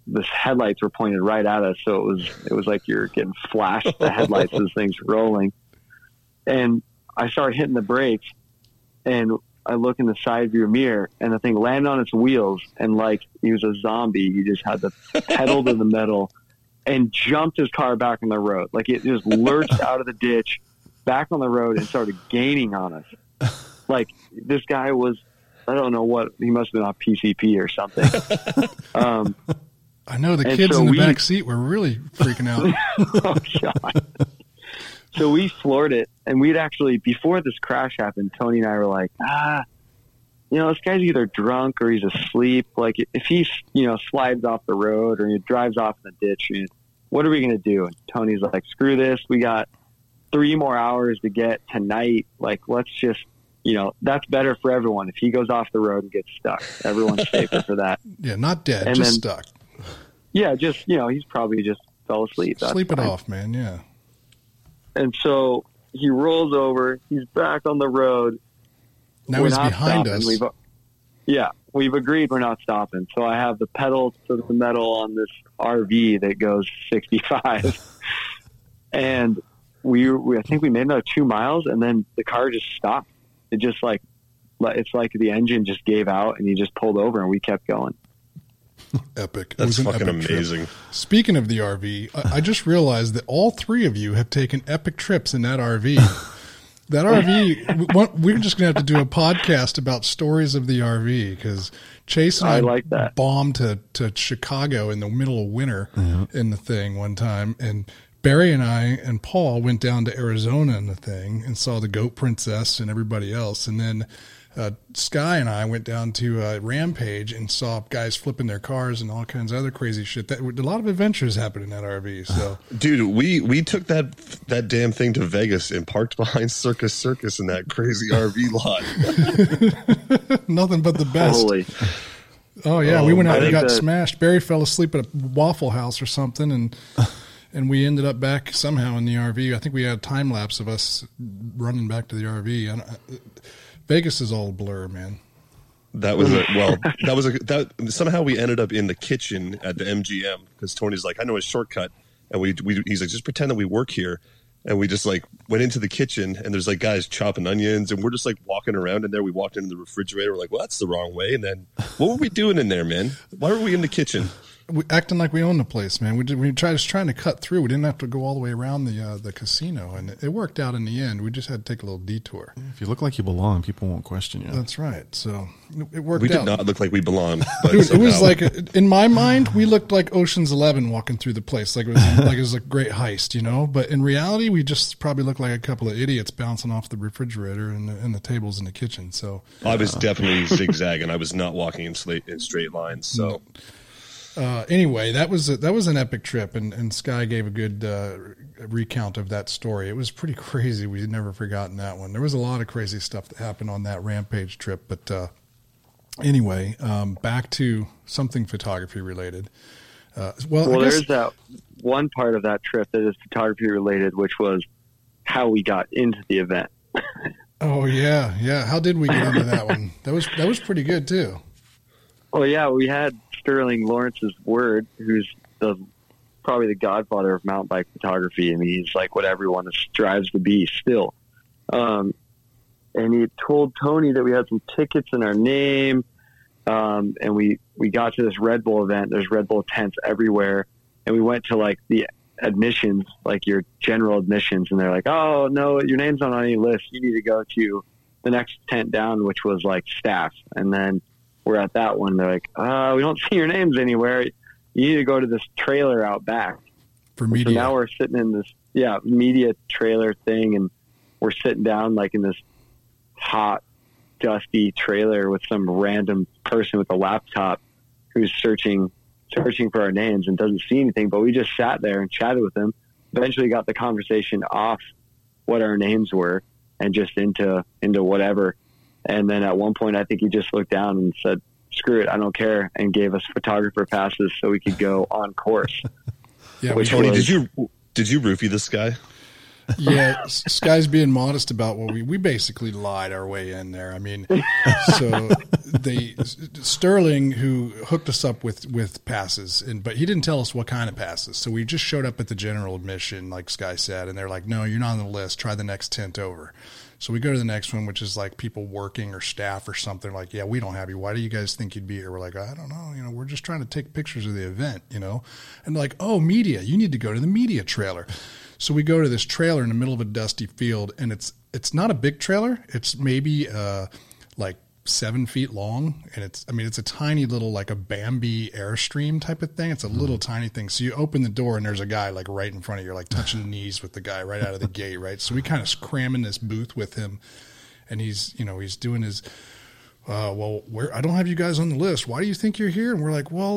the headlights were pointed right at us. So it was like you're getting flashed the headlights as things rolling. And I started hitting the brakes, and I look in the side view mirror, and the thing landed on its wheels, and like he was a zombie, he just had the pedal to the metal and jumped his car back on the road. Like it just lurched out of the ditch, back on the road, and started gaining on us. Like this guy was, I don't know what, he must have been on PCP or something. I know the kids in the back seat were really freaking out. Oh, God. So we floored it, and we'd actually, before this crash happened, Tony and I were like, this guy's either drunk or he's asleep. Like, if he, slides off the road or he drives off in the ditch, what are we going to do? And Tony's like, screw this. We got 3 more hours to get tonight. Like, let's just, that's better for everyone. If he goes off the road and gets stuck, everyone's safer for that. Yeah, not dead, and just stuck. Yeah, just, he's probably just fell asleep. Sleep it off, man, yeah. And so he rolls over. He's back on the road. Now he's behind us. We've agreed we're not stopping. So I have the pedal to the metal on this RV that goes 65. And I think we made another 2 miles, and then the car just stopped. It just it's like the engine just gave out, and he just pulled over, and we kept going. Epic. That's fucking amazing. Trip. Speaking of the RV, I just realized that all 3 of you have taken epic trips in that RV. That RV, we're just going to have to do a podcast about stories of the RV, because Chase and I like that. Bombed to Chicago in the middle of winter in the thing one time, and Barry and I and Paul went down to Arizona in the thing and saw the Goat Princess and everybody else, and then Sky and I went down to Rampage and saw guys flipping their cars and all kinds of other crazy shit. A lot of adventures happened in that RV. So, dude, we took that damn thing to Vegas and parked behind Circus in that crazy RV lot. Nothing but the best. Holy. Oh yeah, we went out and got smashed. Barry fell asleep at a Waffle House or something, and we ended up back somehow in the RV. I think we had a time lapse of us running back to the RV. Vegas is all a blur, man. Somehow we ended up in the kitchen at the MGM because Tony's like, I know a shortcut, and he's like, just pretend that we work here, and we just like went into the kitchen, and there's like guys chopping onions, and we're just like walking around in there. We walked into the refrigerator, we're like, well, that's the wrong way, and then what were we doing in there, man? Why were we in the kitchen? Acting like we own the place, man. We tried trying to cut through. We didn't have to go all the way around the casino, and it worked out in the end. We just had to take a little detour. If you look like you belong, people won't question you. That's right. So it worked out. We did not look like we belonged. But dude, it was like in my mind, we looked like Ocean's 11 walking through the place, like it was a great heist, But in reality, we just probably looked like a couple of idiots bouncing off the refrigerator and the tables in the kitchen. So I was definitely zigzagging. I was not walking in straight lines. So. Anyway, that was an epic trip, and Sky gave a good recount of that story. It was pretty crazy. We had never forgotten that one. There was a lot of crazy stuff that happened on that Rampage trip. But anyway, back to something photography related. There's that one part of that trip that is photography related, which was how we got into the event. Oh yeah. How did we get into that one? That was pretty good too. Well, yeah, we had Sterling Lawrence's word, who's probably the godfather of mountain bike photography. I mean, he's like what everyone strives to be still. And he told Tony that we had some tickets in our name. And we got to this Red Bull event. There's Red Bull tents everywhere. And we went to like the admissions, like your general admissions. And they're like, oh, no, your name's not on any list. You need to go to the next tent down, which was like staff. And then we're at that one. They're like, we don't see your names anywhere. You need to go to this trailer out back. For media. So now we're sitting in this, media trailer thing. And we're sitting down like in this hot, dusty trailer with some random person with a laptop who's searching for our names and doesn't see anything. But we just sat there and chatted with him. Eventually got the conversation off what our names were and just into whatever. And then at one point, I think he just looked down and said, screw it, I don't care, and gave us photographer passes so we could go on course. Yeah, Tony, did you roofie this guy? Yeah, Sky's being modest about what we basically lied our way in there. I mean, so Sterling, who hooked us up with passes, but he didn't tell us what kind of passes. So we just showed up at the general admission, like Sky said, and they're like, "No, you're not on the list. Try the next tent over." So we go to the next one, which is like people working or staff or something. Like, "Yeah, we don't have you. Why do you guys think you'd be here?" We're like, "I don't know. We're just trying to take pictures of the event, And they're like, "Oh, media. You need to go to the media trailer." So we go to this trailer in the middle of a dusty field, and it's not a big trailer. It's maybe like 7 feet long, and it's a tiny little, like a Bambi Airstream type of thing. It's a little tiny thing. So you open the door, and there's a guy like right in front of you, like touching knees with the guy right out of the gate, right? So we kind of cram in this booth with him, and he's doing his. Well, I don't have you guys on the list. Why do you think you're here? And we're like, well,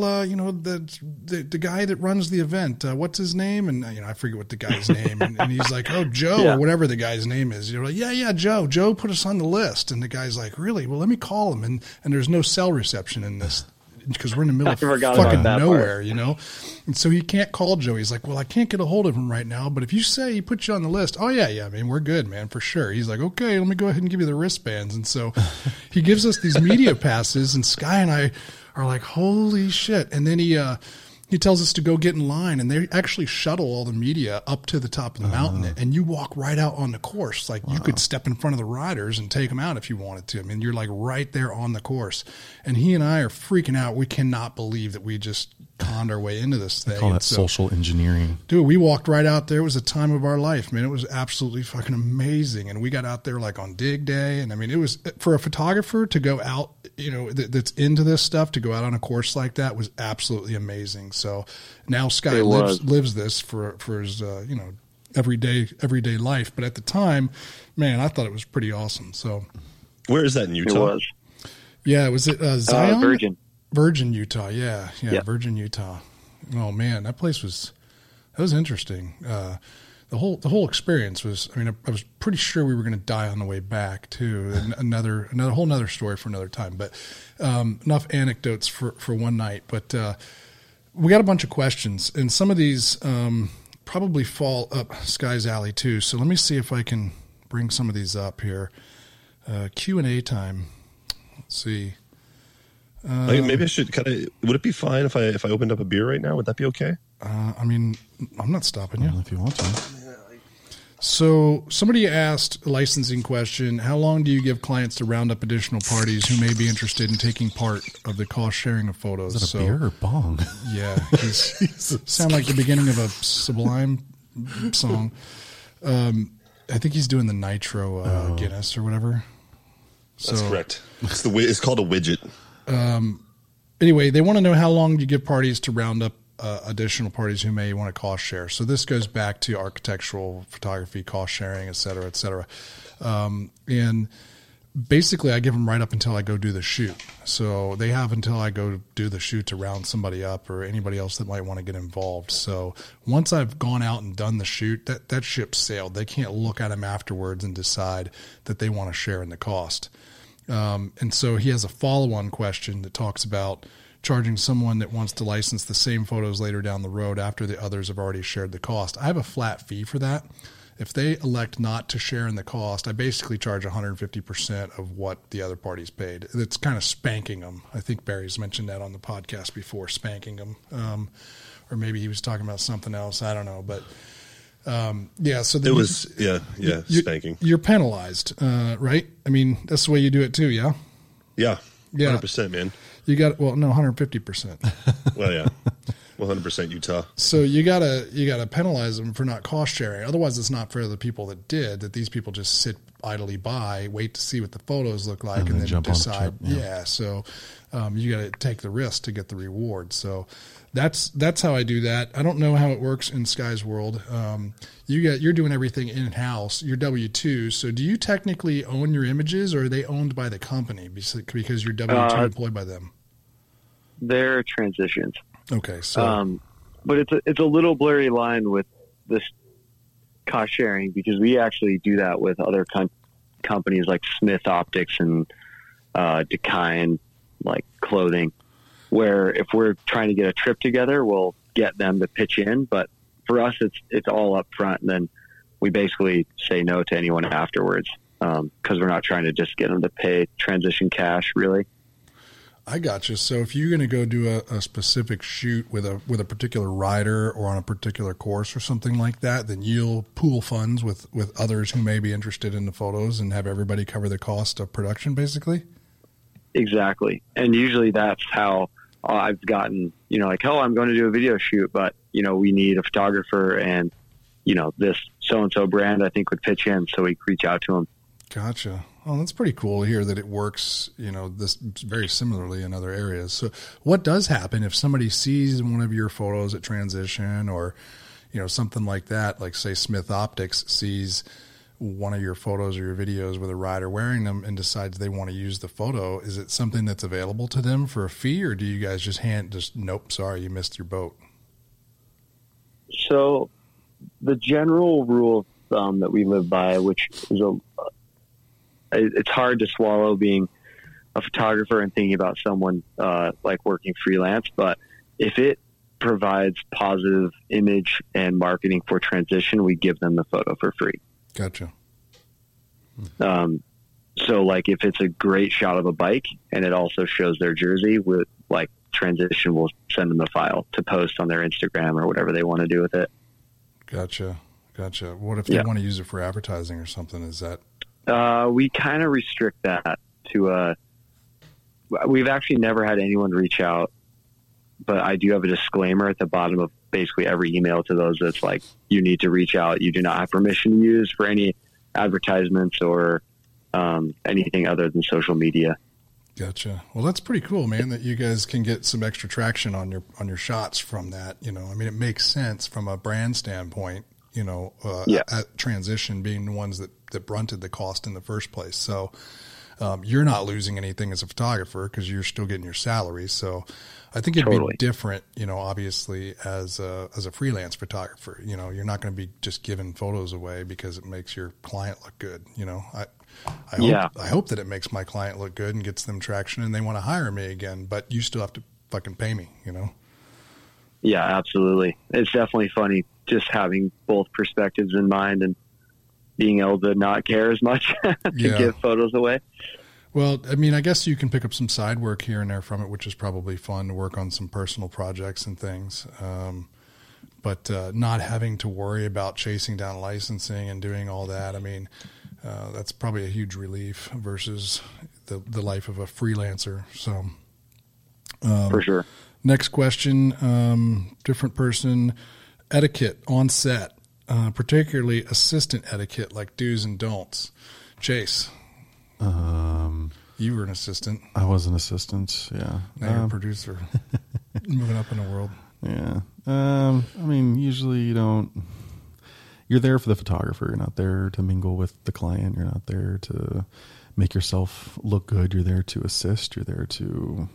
the guy that runs the event, what's his name? And, I forget what the guy's name. And he's like, oh, Joe, or whatever the guy's name is. You're like, yeah, Joe. Joe put us on the list. And the guy's like, really? Well, let me call him. And there's no cell reception in this because we're in the middle of fucking nowhere, And so he can't call Joe. He's like, well, I can't get a hold of him right now, but if you say he put you on the list, oh yeah, I mean, we're good, man, for sure. He's like, okay, let me go ahead and give you the wristbands. And so he gives us these media passes, and Sky and I are like, holy shit. And then he tells us to go get in line, and they actually shuttle all the media up to the top of the mountain, and you walk right out on the course. Like you could step in front of the riders and take them out if you wanted to. I mean, you're like right there on the course. And he and I are freaking out. We cannot believe that we just conned our way into this thing. I call that social engineering. Dude, we walked right out there. It was a time of our life, man. It was absolutely fucking amazing. And we got out there like on dig day. And I mean, it was for a photographer to go out, that's into this stuff, to go out on a course like that was absolutely amazing. So now Sky lives this for his, everyday life. But at the time, man, I thought it was pretty awesome. So where is that in Utah? It was. Yeah, was it Zion? Virgin, Utah. Yeah, Virgin, Utah. Oh man, that was interesting. The whole experience was. I mean, I was pretty sure we were going to die on the way back too. And another whole story for another time. But enough anecdotes for one night. But we got a bunch of questions, and some of these probably fall up Sky's alley too. So let me see if I can bring some of these up here. Q&A time. Let's see. Maybe I should would it be fine if I opened up a beer right now? Would that be okay? I mean, I'm not stopping you. If you want to. So somebody asked a licensing question. How long do you give clients to round up additional parties who may be interested in taking part of the cost sharing of photos? Is that a beer or bong? Yeah. Sound like the beginning of a Sublime song. I think he's doing the Nitro Guinness or whatever. That's correct. It's called a widget. Anyway, they want to know how long do you give parties to round up additional parties who may want to cost share. So this goes back to architectural photography, cost sharing, et cetera, et cetera. And basically I give them right up until I go do the shoot. So they have until I go do the shoot to round somebody up or anybody else that might want to get involved. So once I've gone out and done the shoot, that ship sailed. They can't look at them afterwards and decide that they want to share in the cost. And so he has a follow-on question that talks about charging someone that wants to license the same photos later down the road after the others have already shared the cost. I have a flat fee for that. If they elect not to share in the cost, I basically charge 150% of what the other parties paid. It's kind of spanking them. I think Barry's mentioned that on the podcast before, spanking them. Or maybe he was talking about something else. I don't know. But so it was spanking. You're penalized, right? I mean, that's the way you do it too, yeah? Yeah. 100%, man. You got 150%. Well, yeah. 100% Utah. So you gotta penalize them for not cost sharing. Otherwise, it's not fair to the people that did. That these people just sit idly by, wait to see what the photos look like, and then jump decide. On the trip, yeah. So you got to take the risk to get the reward. So that's how I do that. I don't know how it works in Sky's world. You're doing everything in house. You're W-2. So do you technically own your images, or are they owned by the company because you're W-2 employed by them? They're transitions. Okay, so but it's a little blurry line with this cost sharing because we actually do that with other companies like Smith Optics and Dekine, like clothing, where if we're trying to get a trip together, we'll get them to pitch in. But for us, it's all up front, and then we basically say no to anyone afterwards because we're not trying to just get them to pay transition cash, really. I got you. So if you're going to go do a specific shoot with a particular rider or on a particular course or something like that, then you'll pool funds with others who may be interested in the photos and have everybody cover the cost of production, basically? Exactly. And usually that's how I've gotten, like, oh, I'm going to do a video shoot, but, we need a photographer and, this so-and-so brand I think would pitch in, so we reach out to them. Gotcha. Oh, that's pretty cool to hear that it works, this very similarly in other areas. So what does happen if somebody sees one of your photos at Transition or, something like that, like say Smith Optics sees one of your photos or your videos with a rider wearing them and decides they want to use the photo? Is it something that's available to them for a fee, or do you guys just nope, sorry, you missed your boat? So the general rule of thumb that we live by, which is it's hard to swallow being a photographer and thinking about someone like working freelance, but if it provides positive image and marketing for Transition, we give them the photo for free. Gotcha. So like if it's a great shot of a bike and it also shows their jersey, with like Transition will send them the file to post on their Instagram or whatever they want to do with it. Gotcha. What if they want to use it for advertising or something? Is that? We kind of restrict that to, we've actually never had anyone reach out, but I do have a disclaimer at the bottom of basically every email to those that's like, you need to reach out. You do not have permission to use for any advertisements or anything other than social media. Gotcha. Well, that's pretty cool, man, that you guys can get some extra traction on your shots from that. I mean, it makes sense from a brand standpoint, at Transition being the ones that brunted the cost in the first place. So you're not losing anything as a photographer because you're still getting your salary. So I think it'd be different, obviously as a freelance photographer. You're not going to be just giving photos away because it makes your client look good. I hope that it makes my client look good and gets them traction and they want to hire me again, but you still have to fucking pay me, Yeah, absolutely. It's definitely funny just having both perspectives in mind and being able to not care as much to give photos away. Well, I mean, I guess you can pick up some side work here and there from it, which is probably fun to work on some personal projects and things. But not having to worry about chasing down licensing and doing all that. I mean, that's probably a huge relief versus the life of a freelancer. So, for sure. Next question, different person, etiquette on set, particularly assistant etiquette, like do's and don'ts. Chase. You were an assistant. I was an assistant, yeah. Now you're a producer. Moving up in the world. Yeah. I mean, usually you're there for the photographer. You're not there to mingle with the client. You're not there to make yourself look good. You're there to assist. You're there to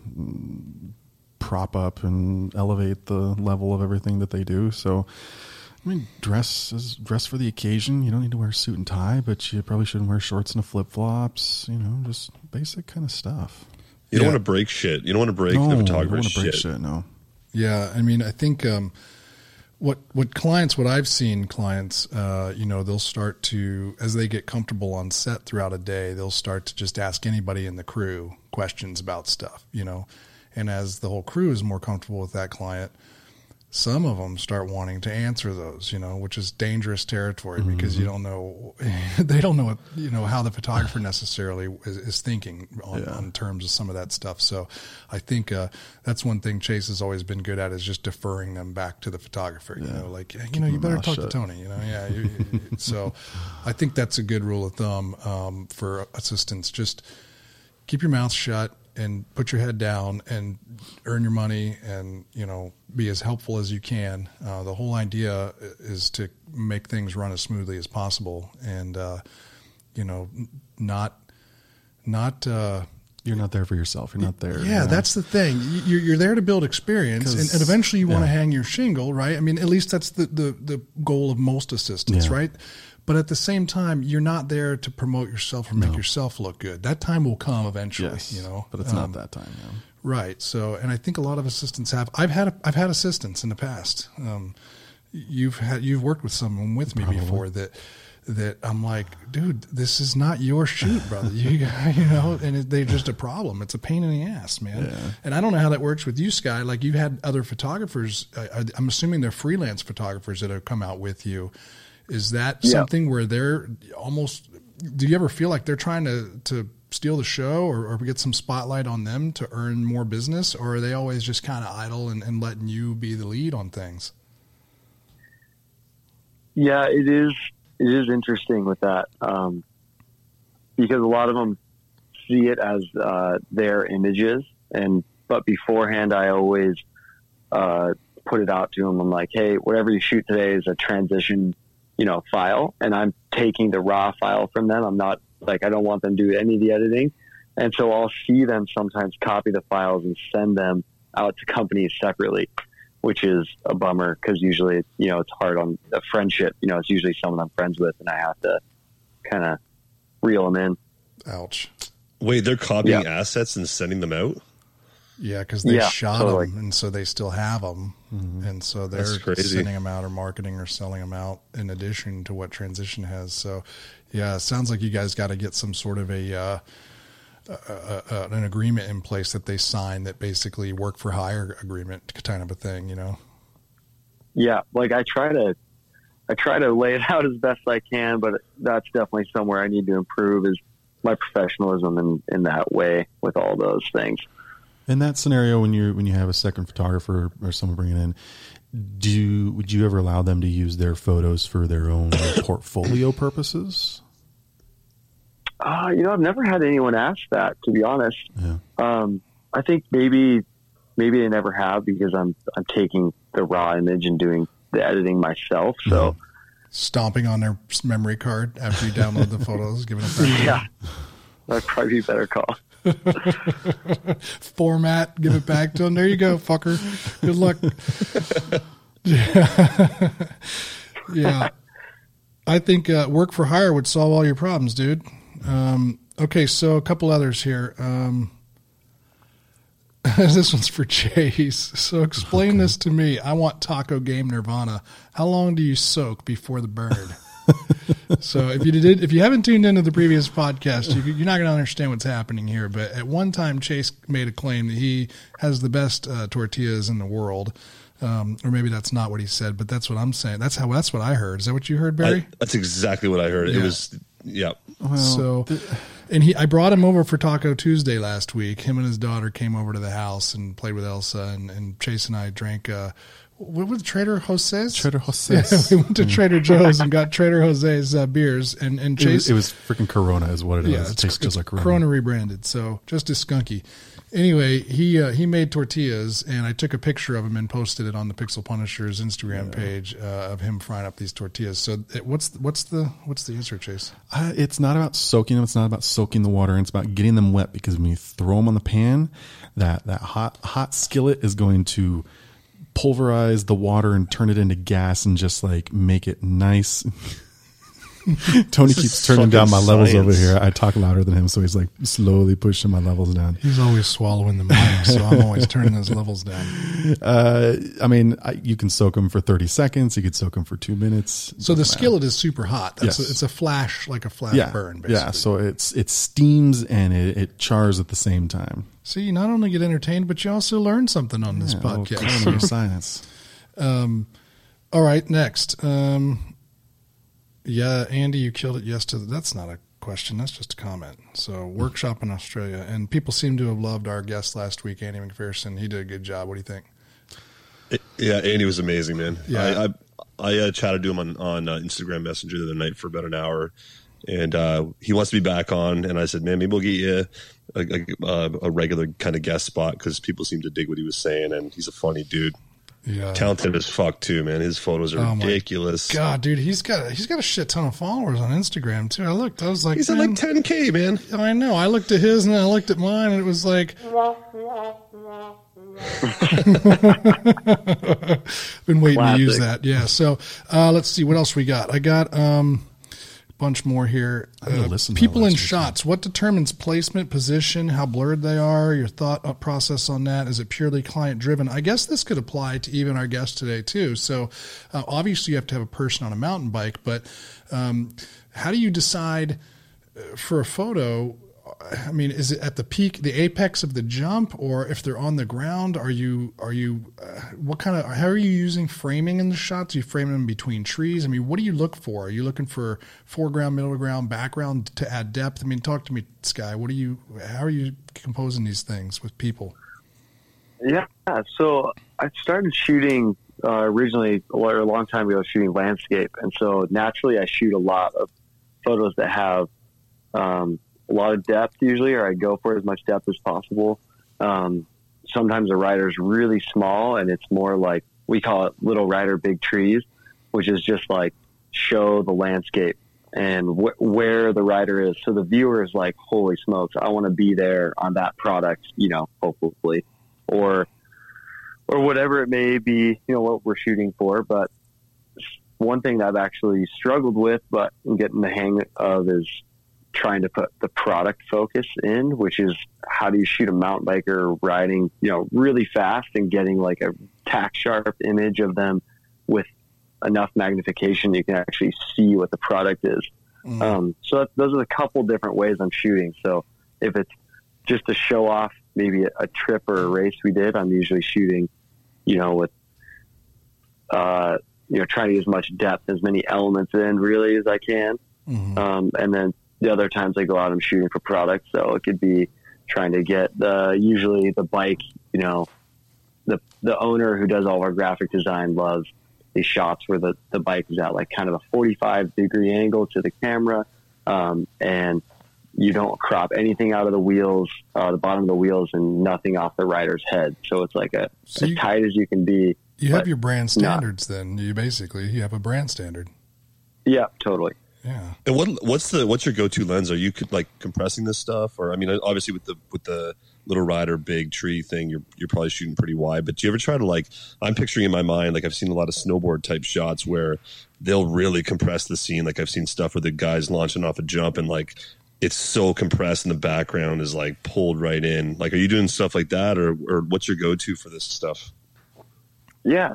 prop up and elevate the level of everything that they do. So, I mean, dress for the occasion. You don't need to wear a suit and tie, but you probably shouldn't wear shorts and flip-flops, just basic kind of stuff. You don't want to break shit. You don't want to break the photographer's shit. No. Yeah, I mean, I think what I've seen clients, they'll start to, as they get comfortable on set throughout a day, they'll start to just ask anybody in the crew questions about stuff, and as the whole crew is more comfortable with that client, some of them start wanting to answer those, which is dangerous territory because you don't know, they don't know what, how the photographer necessarily is thinking on terms of some of that stuff. So I think that's one thing Chase has always been good at, is just deferring them back to the photographer, you better talk to Tony, so I think that's a good rule of thumb for assistants. Just keep your mouth shut and put your head down and earn your money and, be as helpful as you can. The whole idea is to make things run as smoothly as possible and, not you're not there for yourself. You're not there. Yeah, that's the thing. You're there to build experience, and eventually you want to hang your shingle, right? I mean, at least that's the goal of most assistants, right? But at the same time, you're not there to promote yourself or make yourself look good. That time will come eventually, but it's not that time. Yeah. Right. So, and I think a lot of assistants have. I've had assistants in the past. you've worked with someone with me before that I'm like, dude, this is not your shoot, brother. You know, and they're just a problem. It's a pain in the ass, man. Yeah. And I don't know how that works with you, Sky. Like, you had other photographers. I'm assuming they're freelance photographers that have come out with you. Is that something where they're almost? Do you ever feel like they're trying to steal the show or get some spotlight on them to earn more business, or are they always just kind of idle and letting you be the lead on things? Yeah, it is interesting with that, because a lot of them see it as their images, but beforehand I always put it out to them. I'm like, hey, whatever you shoot today is a transition, file, and I'm taking the raw file from them. I'm not like, I don't want them to do any of the editing, and so I'll see them sometimes copy the files and send them out to companies separately, which is a bummer because usually, it's hard on a friendship. It's usually someone I'm friends with, and I have to kind of reel them in. Ouch. Wait, they're copying assets and sending them out? Yeah, because they shot them, and so they still have them. Mm-hmm. And so they're sending them out or marketing or selling them out in addition to what Transition has. So, yeah, it sounds like you guys got to get some sort of an agreement in place that they sign, that basically work for hire agreement kind of a thing, Yeah, like I try to lay it out as best I can, but that's definitely somewhere I need to improve, is my professionalism in that way with all those things. In that scenario, when you have a second photographer or someone bringing in, would you ever allow them to use their photos for their own portfolio purposes? I've never had anyone ask that, to be honest. Yeah. I think maybe they never have, because I'm taking the raw image and doing the editing myself. So stomping on their memory card after you download the photos, giving it back. Yeah, that'd probably be a better call. Format, give it back to them. There you go, fucker. Good luck. Yeah. I think work for hire would solve all your problems, dude. Okay, so a couple others here. This one's for Chase. So explain this to me. I want Taco Game Nirvana. How long do you soak before the burn? So if you haven't tuned into the previous podcast, you're not going to understand what's happening here. But at one time, Chase made a claim that he has the best tortillas in the world. Or maybe that's not what he said, but that's what I'm saying. That's what I heard. Is that what you heard, Barry? That's exactly what I heard. Yeah. It was, yeah. Well, I brought him over for Taco Tuesday last week. Him and his daughter came over to the house and played with Elsa, and Chase and I drank, what was Trader Jose's? Trader Jose's. Yeah, we went to Trader Joe's and got Trader Jose's beers, and Chase. It was freaking Corona is what it is. It tastes just like Corona rebranded, so just as skunky. Anyway, he made tortillas, and I took a picture of him and posted it on the Pixel Punisher's Instagram page of him frying up these tortillas. So what's the answer, Chase? It's not about soaking them. It's not about soaking the water. It's about getting them wet, because when you throw them on the pan, that hot skillet is going to pulverize the water and turn it into gas and just like make it nice. Tony keeps turning down my levels over here. I talk louder than him, so he's like slowly pushing my levels down. He's always swallowing the mic, so I'm always turning his levels down. You can soak them for 30 seconds. You could soak them for 2 minutes. So the skillet is super hot. It's a flash, like a flash burn, basically. Yeah, so it steams and it chars at the same time. So you not only get entertained, but you also learn something on this podcast. Science. All right, next. Yeah, Andy, you killed it yesterday. That's not a question. That's just a comment. So, workshop in Australia. And people seem to have loved our guest last week, Andy McPherson. He did a good job. What do you think? Yeah, Andy was amazing, man. Yeah. I chatted to him on Instagram Messenger the other night for about an hour. And he wants to be back on. And I said, man, maybe we'll get you a regular kind of guest spot, because people seem to dig what he was saying. And he's a funny dude. Yeah, talented as fuck too, man. His photos are ridiculous. God, dude, he's got a shit ton of followers on Instagram too. I was like, he's at like 10K, man. I know. I looked at his and then I looked at mine, and it was like, been waiting to use that. Yeah. So let's see what else we got. I got bunch more here. I'm gonna listen to People that in last week. shots. What determines placement, position, how blurred they are? Your thought process on that? Is it purely client driven? I guess this could apply to even our guest today too. So obviously you have to have a person on a mountain bike, but how do you decide for a photo? I mean, is it at the peak, the apex of the jump, or if they're on the ground? How are you using framing in the shots? Are you framing them between trees? I mean, what do you look for? Are you looking for foreground, middle ground, background to add depth? I mean, talk to me, Sky. How are you composing these things with people? Yeah. So I started shooting originally a long time ago, shooting landscape. And so naturally I shoot a lot of photos that have a lot of depth usually, or I go for as much depth as possible. Sometimes a rider's really small and it's more like, we call it little rider, big trees, which is just like show the landscape and where the rider is. So the viewer is like, holy smokes, I want to be there on that product, hopefully, or whatever it may be, what we're shooting for. But one thing that I've actually struggled with, but I'm getting the hang of, is trying to put the product focus in, which is how do you shoot a mountain biker riding, really fast and getting like a tack sharp image of them with enough magnification you can actually see what the product is. So those are the couple different ways I'm shooting. So if it's just to show off maybe a trip or a race we did, I'm usually shooting, with, trying to get as much depth, as many elements in really as I can. And then the other times I go out, I'm shooting for product. So it could be trying to get usually the bike, the owner who does all our graphic design loves these shots where the bike is at like kind of a 45-degree angle to the camera. And you don't crop anything out of the wheels, the bottom of the wheels, and nothing off the rider's head. So it's like as tight as you can be. You have your brand standards then. You have a brand standard. Yeah, totally. Yeah. And what's your go-to lens? Are you like compressing this stuff, or I mean, obviously with the little rider big tree thing, you're probably shooting pretty wide. But do you ever try to, like, I'm picturing in my mind, like I've seen a lot of snowboard type shots where they'll really compress the scene. Like I've seen stuff where the guy's launching off a jump and like it's so compressed and the background is like pulled right in. Like, are you doing stuff like that, or what's your go-to for this stuff? Yeah.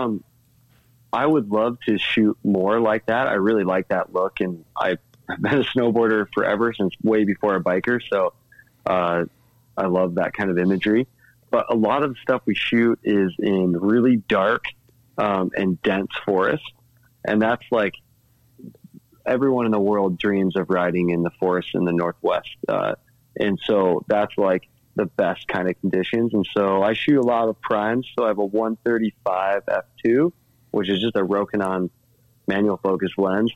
I would love to shoot more like that. I really like that look, and I've been a snowboarder forever, since way before a biker. So I love that kind of imagery. But a lot of the stuff we shoot is in really dark and dense forest. And that's like, everyone in the world dreams of riding in the forest in the Northwest. And so that's like the best kind of conditions. And so I shoot a lot of primes. So I have a 135 f2, which is just a Rokinon manual focus lens.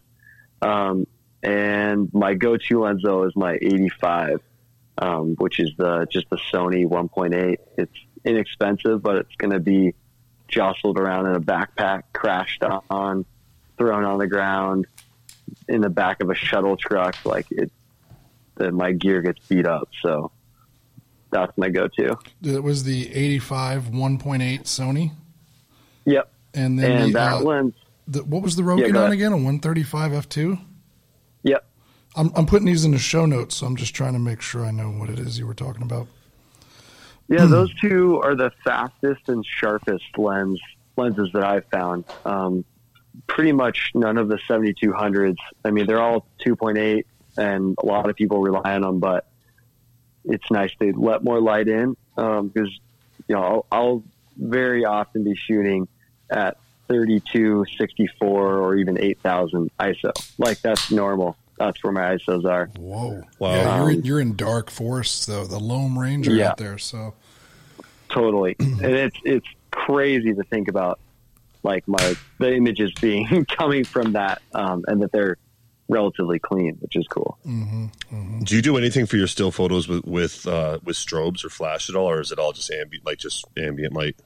And my go-to lens though is my 85, which is just the Sony 1.8. It's inexpensive, but it's going to be jostled around in a backpack, crashed on, thrown on the ground, in the back of a shuttle truck. Like my gear gets beat up. So that's my go-to. It was the 85 1.8 Sony. Yep. And then that lens. What was the Rokinon again? A 135 f2? Yep. I'm putting these in the show notes, so I'm just trying to make sure I know what it is you were talking about. Yeah, those two are the fastest and sharpest lenses that I've found. Pretty much none of the 7200s. I mean, they're all 2.8, and a lot of people rely on them, but it's nice to let more light in, because I'll very often be shooting at 32, 64, or even 8,000 ISO. Like, that's normal. That's where my ISOs are. Whoa. Wow. Yeah, you're in dark forests, though, the Lone Ranger out there. So totally. And it's crazy to think about, like, the images being coming from that, and that they're relatively clean, which is cool. Mm-hmm, mm-hmm. Do you do anything for your still photos with strobes or flash at all, or is it all just ambient light?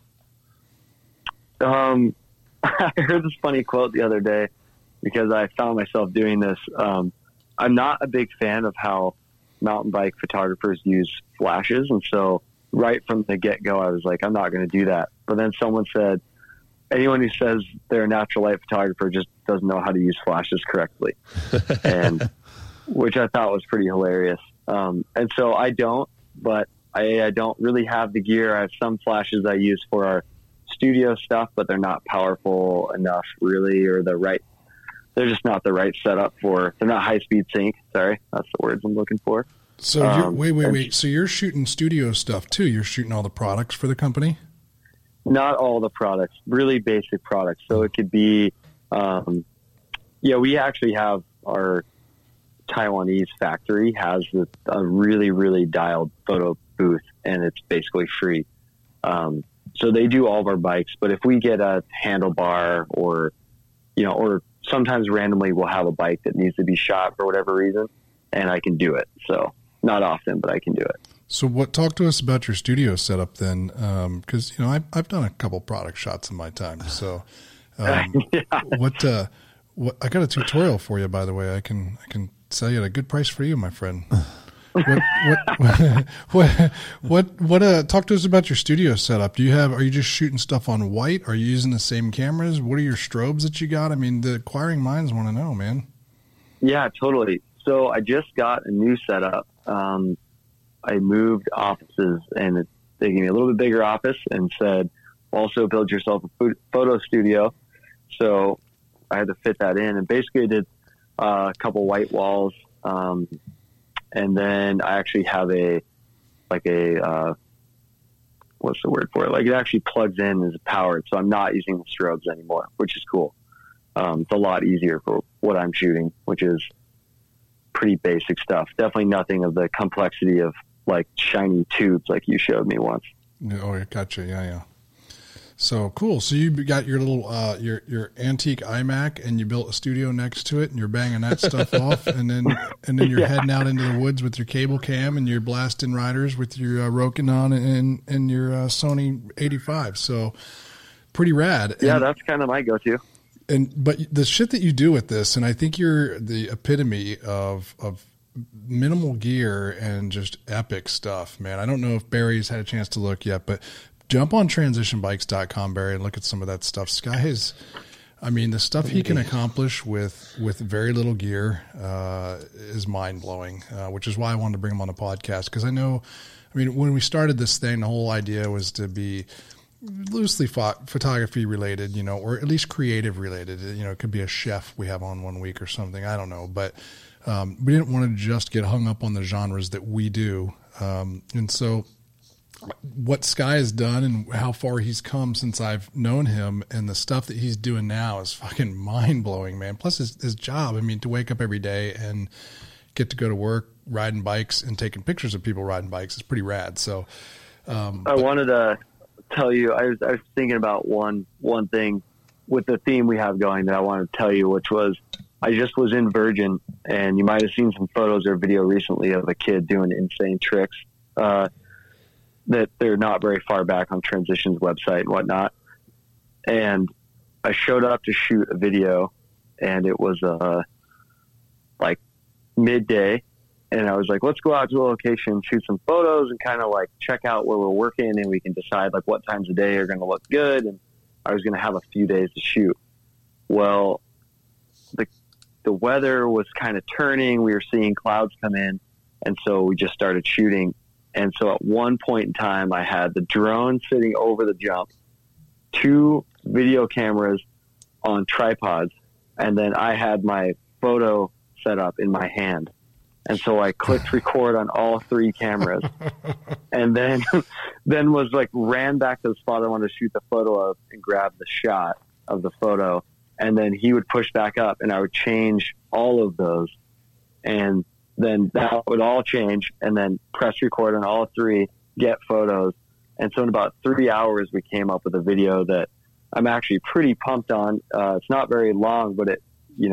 I heard this funny quote the other day, because I found myself doing this. I'm not a big fan of how mountain bike photographers use flashes. And so right from the get-go, I was like, I'm not going to do that. But then someone said, anyone who says they're a natural light photographer just doesn't know how to use flashes correctly, and which I thought was pretty hilarious. And so I don't, but I don't really have the gear. I have some flashes I use for our studio stuff, but they're not powerful enough really, or they're just not the right setup they're not high speed sync. Sorry. That's the words I'm looking for. So wait. So you're shooting studio stuff too. You're shooting all the products for the company? Not all the products, really basic products. So it could be, we actually have our Taiwanese factory has a really, really dialed photo booth, and it's basically free. So they do all of our bikes, but if we get a handlebar or sometimes randomly we'll have a bike that needs to be shot for whatever reason, and I can do it. So not often, but I can do it. So talk to us about your studio setup then. Cause I've done a couple product shots in my time. So, what I got a tutorial for you, by the way. I can sell you at a good price for you, my friend. Talk to us about your studio setup. Are you just shooting stuff on white? Are you using the same cameras? What are your strobes that you got? I mean, the acquiring minds want to know, man. Yeah, totally. So I just got a new setup. I moved offices, and they gave me a little bit bigger office and said, also build yourself a photo studio. So I had to fit that in, and basically I did a couple white walls. And then I actually have what's the word for it? Like it actually plugs in as powered. So I'm not using the strobes anymore, which is cool. It's a lot easier for what I'm shooting, which is pretty basic stuff. Definitely nothing of the complexity of like shiny tubes like you showed me once. Oh, gotcha. Yeah. So cool. So you got your little your antique iMac, and you built a studio next to it, and you're banging that stuff off, and then you're heading out into the woods with your cable cam, and you're blasting riders with your Rokinon and your Sony 85. So pretty rad. Yeah, that's kind of my go-to. But the shit that you do with this, and I think you're the epitome of minimal gear and just epic stuff, man. I don't know if Barry's had a chance to look yet, but jump on transitionbikes.com, Barry, and look at some of that stuff. The stuff he can accomplish with very little gear is mind-blowing, which is why I wanted to bring him on the podcast. Because when we started this thing, the whole idea was to be loosely photography related, or at least creative related. It could be a chef we have on 1 week or something. I don't know. But we didn't want to just get hung up on the genres that we do. And so what Sky has done and how far he's come since I've known him, and the stuff that he's doing now is fucking mind blowing, man. Plus his job. To wake up every day and get to go to work riding bikes and taking pictures of people riding bikes is pretty rad. So, I wanted to tell you, I was thinking about one thing with the theme we have going that I wanted to tell you, which was I just was in Virgin, and you might have seen some photos or video recently of a kid doing insane tricks. That they're not very far back on Transition's website and whatnot. And I showed up to shoot a video, and it was like midday, and I was like, let's go out to a location, shoot some photos, and kind of like check out where we're working, and we can decide like what times of day are going to look good. And I was going to have a few days to shoot. Well, the weather was kind of turning. We were seeing clouds come in, and so we just started shooting. And so at one point in time, I had the drone sitting over the jump, 2 video cameras on tripods, and then I had my photo set up in my hand. And so I clicked record on all 3 cameras, and then was like ran back to the spot I wanted to shoot the photo of and grab the shot of the photo. And then he would push back up, and I would change all of those, and then that would all change, and then press record on all 3, get photos. And so in about 3 hours, we came up with a video that I'm actually pretty pumped on. It's not very long, but it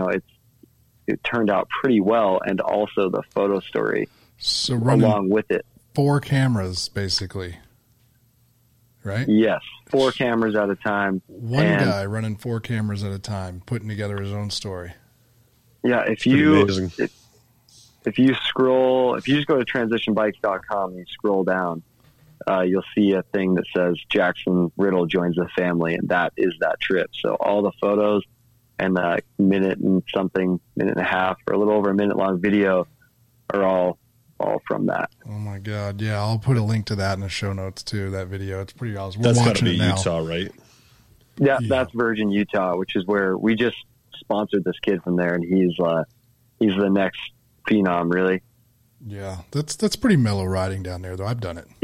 turned out pretty well. And also the photo story along with it. 4 cameras, basically. Right? Yes. 4 cameras at a time. One guy running 4 cameras at a time, putting together his own story. Yeah. If you just go to transitionbikes.com and you scroll down, you'll see a thing that says Jackson Riddle joins the family, and that is that trip. So all the photos and the minute and a half, or a little over a minute long video are all from that. Oh my God. Yeah. I'll put a link to that in the show notes too. That video. It's pretty awesome. That's got to be Utah, right? Yeah, that's Virgin, Utah, which is where we just sponsored this kid from there, and he's the next phenom, really. Yeah, that's pretty mellow riding down there, though. I've done it.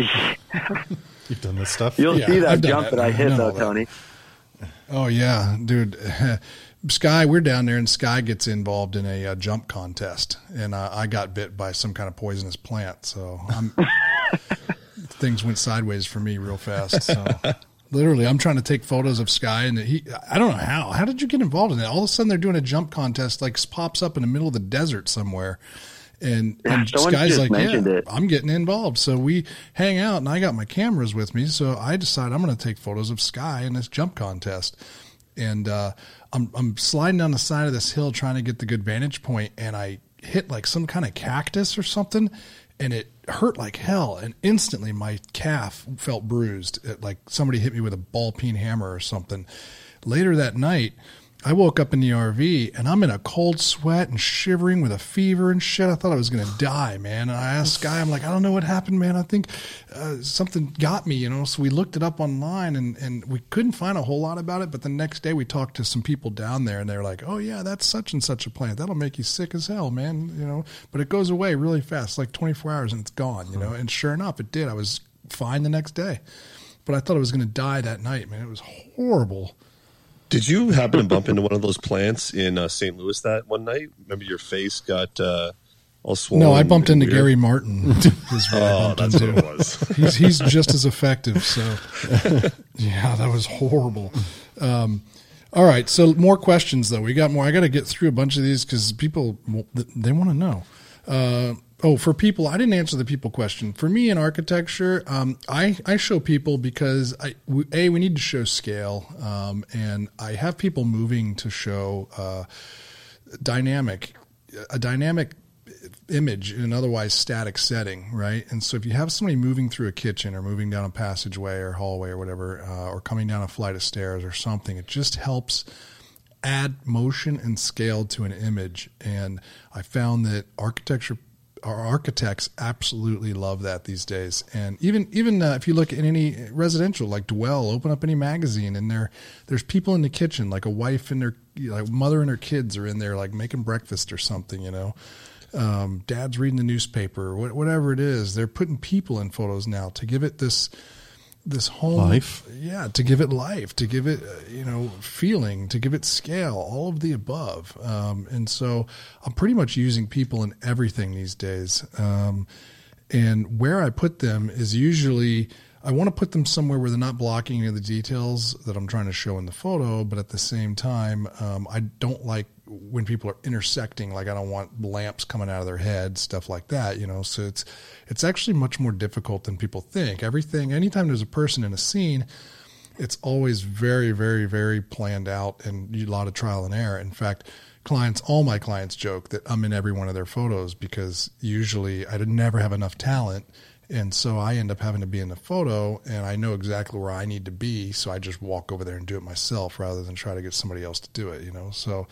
You've done this stuff? You'll see that jump that I hit, though, Tony. Oh, yeah, dude. Sky, we're down there, and Sky gets involved in a jump contest, and I got bit by some kind of poisonous plant, so things went sideways for me real fast, so... Literally, I'm trying to take photos of Sky, and I don't know how. How did you get involved in that? All of a sudden, they're doing a jump contest, like pops up in the middle of the desert somewhere. And Sky's like, yeah, I'm getting involved. So we hang out, and I got my cameras with me. So I decide I'm going to take photos of Sky in this jump contest. And I'm sliding down the side of this hill trying to get the good vantage point, and I hit like some kind of cactus or something, and it hurt like hell, and instantly my calf felt bruised. Like somebody hit me with a ball peen hammer or something. Later that night, I woke up in the RV, and I'm in a cold sweat and shivering with a fever and shit. I thought I was going to die, man. And I asked Sky, I'm like, I don't know what happened, man. I think something got me, So we looked it up online, and we couldn't find a whole lot about it. But the next day we talked to some people down there, and they're like, oh, yeah, that's such and such a plant. That'll make you sick as hell, man. But it goes away really fast, like 24 hours, and it's gone, And sure enough, it did. I was fine the next day. But I thought I was going to die that night, man. It was horrible. Did you happen to bump into one of those plants in St. Louis that one night? Remember your face got all swollen? No, I bumped into weird. Gary Martin. That's what it was. He's just as effective. So, yeah, that was horrible. All right, so more questions, though. We got more. I got to get through a bunch of these because people, they want to know. For people, I didn't answer the people question. For me in architecture, I show people because we need to show scale, and I have people moving to show a dynamic image in an otherwise static setting, right? And so if you have somebody moving through a kitchen or moving down a passageway or hallway or whatever, or coming down a flight of stairs or something, it just helps add motion and scale to an image. And I found that our architects absolutely love that these days. And even if you look at any residential, like Dwell, open up any magazine, and there's people in the kitchen, like a wife and their mother and her kids are in there, like making breakfast or something, dad's reading the newspaper, whatever it is. They're putting people in photos now to give it this home life. Yeah. To give it life, to give it, feeling, to give it scale, all of the above. And so I'm pretty much using people in everything these days. And where I put them is usually, I want to put them somewhere where they're not blocking any of the details that I'm trying to show in the photo. But at the same time, I don't like when people are intersecting, like I don't want lamps coming out of their head, stuff like that, so it's actually much more difficult than people think. Anytime there's a person in a scene, it's always very, very, very planned out and a lot of trial and error. In fact, all my clients joke that I'm in every one of their photos because usually I never have enough talent. And so I end up having to be in the photo, and I know exactly where I need to be. So I just walk over there and do it myself rather than try to get somebody else to do it, So,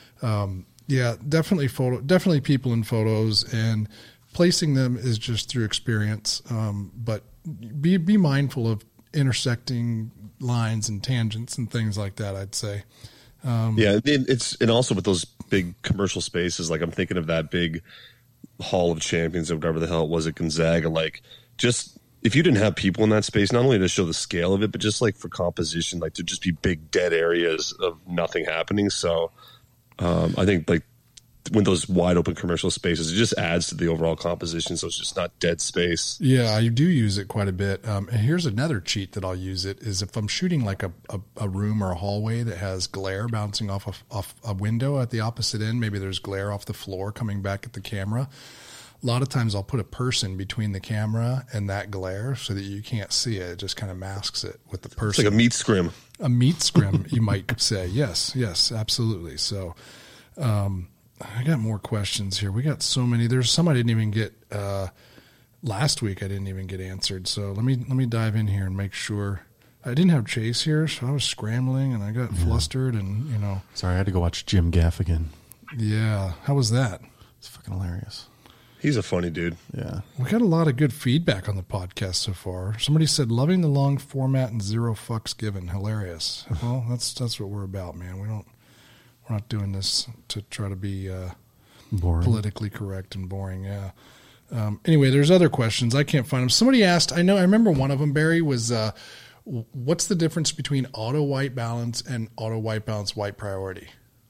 definitely people in photos, and placing them is just through experience. But be mindful of intersecting lines and tangents and things like that, I'd say. And also with those big commercial spaces, like I'm thinking of that big Hall of Champions or whatever the hell it was at Gonzaga, like just if you didn't have people in that space, not only to show the scale of it, but just like for composition, like to just be big dead areas of nothing happening. So I think like when those wide open commercial spaces, it just adds to the overall composition. So it's just not dead space. Yeah, I do use it quite a bit. And here's another cheat that I'll use it is if I'm shooting like a room or a hallway that has glare bouncing off a window at the opposite end, maybe there's glare off the floor coming back at the camera. A lot of times I'll put a person between the camera and that glare so that you can't see it. It just kind of masks it with the person. It's like a meat scrim. A meat scrim, you might say. Yes, absolutely. So I got more questions here. We got so many. There's some I didn't even get last week I didn't even get answered. So let me dive in here and make sure. I didn't have Chase here, so I was scrambling and I got flustered and, you know. Sorry, I had to go watch Jim Gaffigan. Yeah. How was that? It's fucking hilarious. He's a funny dude. Yeah. We got a lot of good feedback on the podcast so far. Somebody said, loving the long format and zero fucks given. Hilarious. Well, that's what we're about, man. We're not doing this to try to be Boring. politically correct and boring. Yeah. Anyway, there's other questions. I can't find them. Somebody asked, I remember one of them, Barry, was what's the difference between auto white balance and auto white balance white priority?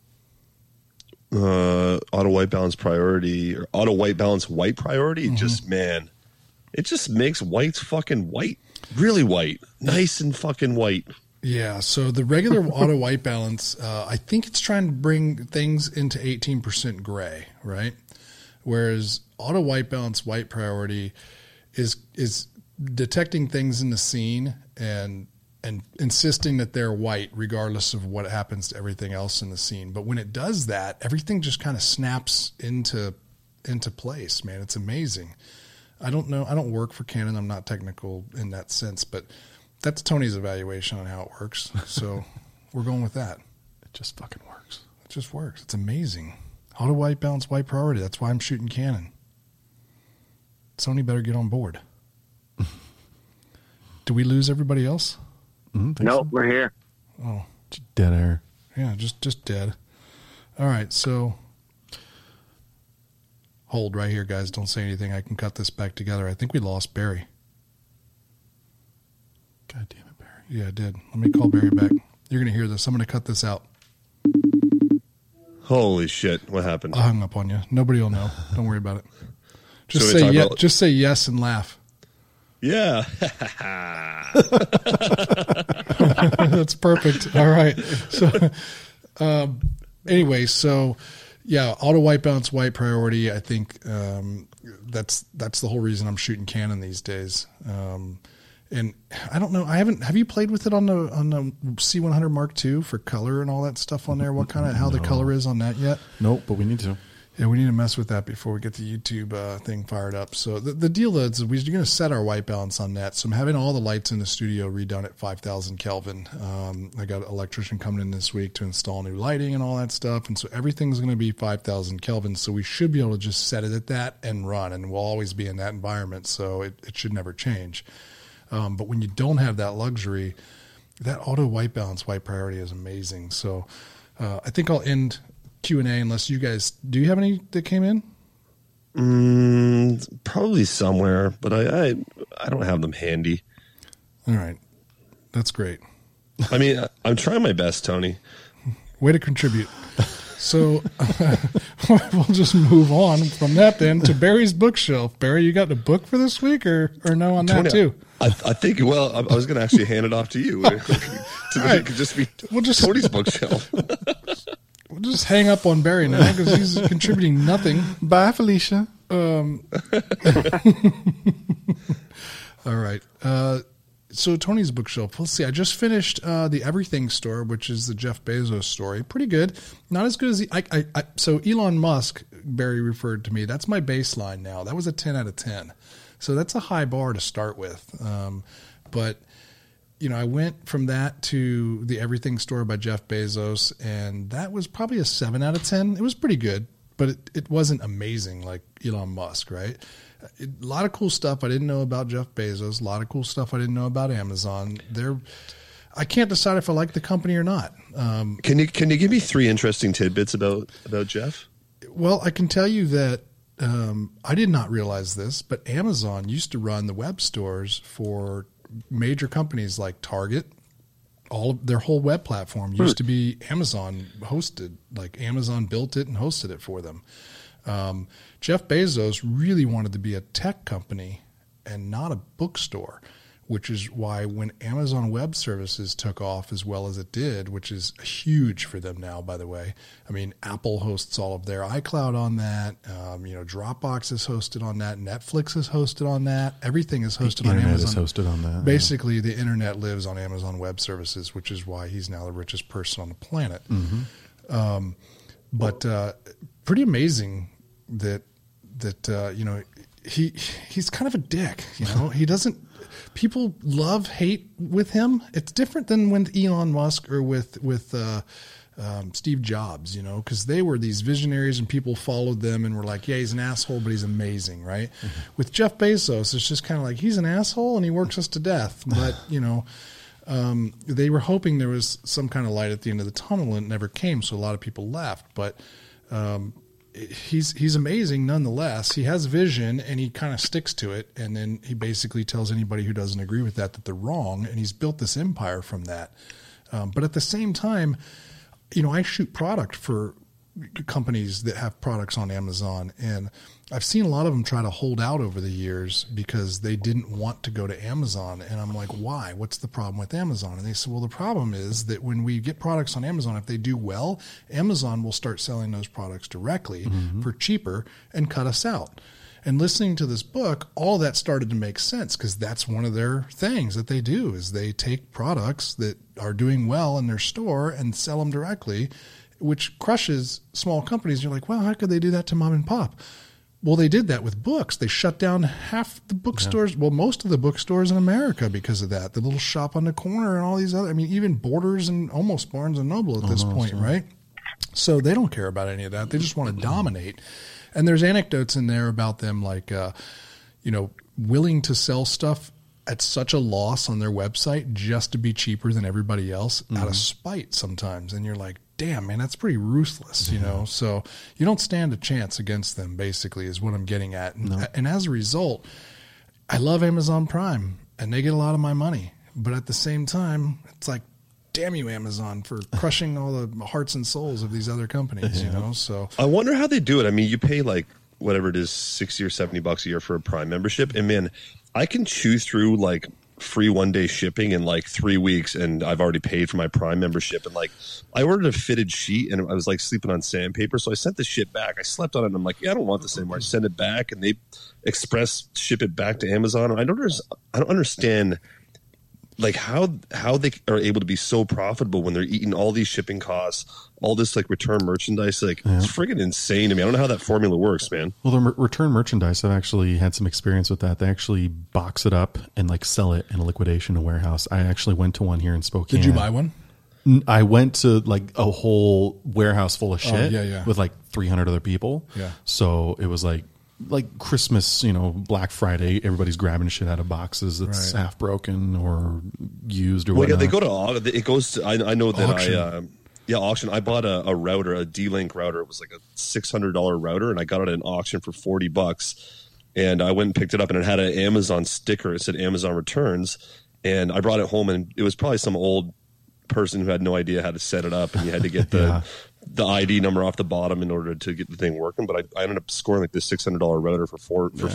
Auto white balance priority or auto white balance white priority. It just makes whites fucking white, really white, nice and fucking white. Yeah. So the regular auto white balance, I think it's trying to bring things into 18% gray, right? Whereas auto white balance white priority is detecting things in the scene and insisting that they're white regardless of what happens to everything else in the scene. But when it does that, everything just kind of snaps into place, man. It's amazing. I don't know. I don't work for Canon. I'm not technical in that sense, but that's Tony's evaluation on how it works. So we're going with that. It just fucking works. It just works. It's amazing. Auto white balance white priority. That's why I'm shooting Canon. Sony better get on board. Do we lose everybody else? Nope, we're here. Oh, Dead air. yeah, just dead. All right, so hold right here, guys. Don't say anything. I can cut this back together. I think we lost Barry. God damn it, Barry. Yeah, I did. Let me call Barry back. You're going to hear this. I'm going to cut this out. Holy shit! What happened? I hung up on you. Nobody will know. Don't worry about it. Just So we say talk yes. about- Just say yes and laugh. Yeah. That's perfect. All right. So, anyway, so yeah, auto white balance, white priority. I think that's the whole reason I'm shooting Canon these days. And I don't know. Have you played with it on the C100 Mark II for color and all that stuff on there? What kind of how the color is on that yet? Nope, but we need to. Yeah, we need to mess with that before we get the YouTube thing fired up. So the deal is we're going to set our white balance on that. So I'm having all the lights in the studio redone at 5,000 Kelvin. I got an electrician coming in this week to install new lighting and all that stuff. And so everything's going to be 5,000 Kelvin. So we should be able to just set it at that and run. And we'll always be in that environment. So it should never change. But when you don't have that luxury, that auto white balance, white priority is amazing. So I think I'll end Q&A unless you guys, do you have any that came in? Probably somewhere, but I don't have them handy. All right. That's great. I mean, I'm trying my best, Tony. Way to contribute. So we'll just move on from that then to Barry's bookshelf. Barry, you got a book for this week or no on that Tony, too? I think, well, I was going to actually hand it off to you. It could just be Tony's bookshelf. We'll just hang up on Barry now because he's contributing nothing. Bye, Felicia. All right. So Tony's bookshelf. Let's see. I just finished the Everything Store, which is the Jeff Bezos story. Pretty good. Not as good as so Elon Musk, Barry referred to me. That's my baseline now. That was a 10 out of 10. So that's a high bar to start with. But you know, I went from that to the Everything Store by Jeff Bezos, and that was probably a 7 out of 10. It was pretty good, but it wasn't amazing like Elon Musk, right? A lot of cool stuff I didn't know about Jeff Bezos. A lot of cool stuff I didn't know about Amazon. I can't decide if I like the company or not. Can you give me 3 interesting tidbits about Jeff? Well, I can tell you that I did not realize this, but Amazon used to run the web stores for major companies like Target. All of their whole web platform used to be Amazon hosted. Like Amazon built it and hosted it for them. Jeff Bezos really wanted to be a tech company and not a bookstore, which is why when Amazon Web Services took off as well as it did, which is huge for them now, by the way. I mean, Apple hosts all of their iCloud on that. Dropbox is hosted on that. Netflix is hosted on that. Everything is hosted on Amazon. Internet is hosted on that. Basically, the internet lives on Amazon Web Services, which is why he's now the richest person on the planet. But pretty amazing that he's kind of a dick, you know. He doesn't. People hate with him. It's different than with Elon Musk or with Steve Jobs, you know, because they were these visionaries and people followed them and were like, yeah, he's an asshole, but he's amazing, right? Mm-hmm. With Jeff Bezos, it's just kind of like, he's an asshole and he works us to death. But, you know, they were hoping there was some kind of light at the end of the tunnel, and it never came, so a lot of people left. But he's amazing nonetheless. He has vision and he kind of sticks to it, and then he basically tells anybody who doesn't agree with that they're wrong, and he's built this empire from that. But at the same time, you know, I shoot product for companies that have products on Amazon, and I've seen a lot of them try to hold out over the years because they didn't want to go to Amazon. And I'm like, why? What's the problem with Amazon? And they said, well, the problem is that when we get products on Amazon, if they do well, Amazon will start selling those products directly for cheaper and cut us out. And listening to this book, all that started to make sense, because that's one of their things that they do is they take products that are doing well in their store and sell them directly, which crushes small companies. You're like, well, how could they do that to mom and pop? Well, they did that with books. They shut down half the bookstores, well, most of the bookstores in America because of that. The little shop on the corner and all these other, I mean, even Borders and almost Barnes and Noble at this point, right? So they don't care about any of that. They just want to dominate. And there's anecdotes in there about them, like, you know, willing to sell stuff at such a loss on their website just to be cheaper than everybody else out of spite sometimes. And you're like, damn, man, that's pretty ruthless, you know? So you don't stand a chance against them, basically, is what I'm getting at. And as a result, I love Amazon Prime, and they get a lot of my money. But at the same time, it's like, damn you, Amazon, for crushing all the hearts and souls of these other companies, you know? So I wonder how they do it. I mean, you pay like whatever it is, $60 or $70 a year for a Prime membership. And man, I can chew through like free 1-day shipping in like 3 weeks, and I've already paid for my Prime membership. And like, I ordered a fitted sheet, and I was like sleeping on sandpaper, so I sent the shit back. I slept on it, and I'm like, yeah, I don't want this anymore. I send it back, and they express ship it back to Amazon. I don't understand like how they are able to be so profitable when they're eating all these shipping costs, all this like return merchandise. Like it's friggin' insane to me. I don't know how that formula works, man. Well, the return merchandise, I've actually had some experience with that. They actually box it up and like sell it in a liquidation warehouse. I actually went to one here in Spokane. Did you buy one? I went to like a whole warehouse full of shit with like 300 other people. Yeah. So it was like Christmas, you know, Black Friday, everybody's grabbing shit out of boxes that's half broken or used or whatnot. Yeah, they go to, it goes to, I know that auction. Auction. I bought a router, a D-Link router. It was like a $600 router, and I got it at an auction for $40. And I went and picked it up, and it had an Amazon sticker. It said Amazon Returns. And I brought it home, and it was probably some old person who had no idea how to set it up, and you had to get the ID number off the bottom in order to get the thing working. But I ended up scoring like this $600 router for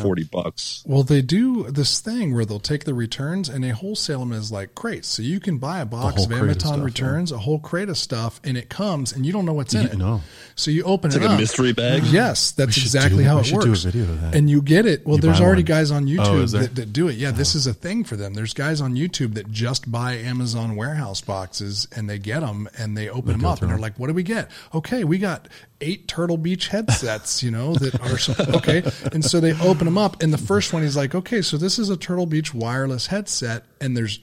$40. Well, they do this thing where they'll take the returns and they wholesale them as like crates. So you can buy a box of Amazon returns, a whole crate of stuff, and it comes and you don't know what's in it. No. So you open it up. It's like a mystery bag. Yes, that's exactly how it works. Do a video of that. And you get it. Well, there's already guys on YouTube that do it. Yeah, this is a thing for them. There's guys on YouTube that just buy Amazon warehouse boxes, and they get them and they open them up, and they're like, what do we get? Okay, we got 8 Turtle Beach headsets, you know, that are okay. And so they open them up, and the first one, he's like, okay, so this is a Turtle Beach wireless headset, and there's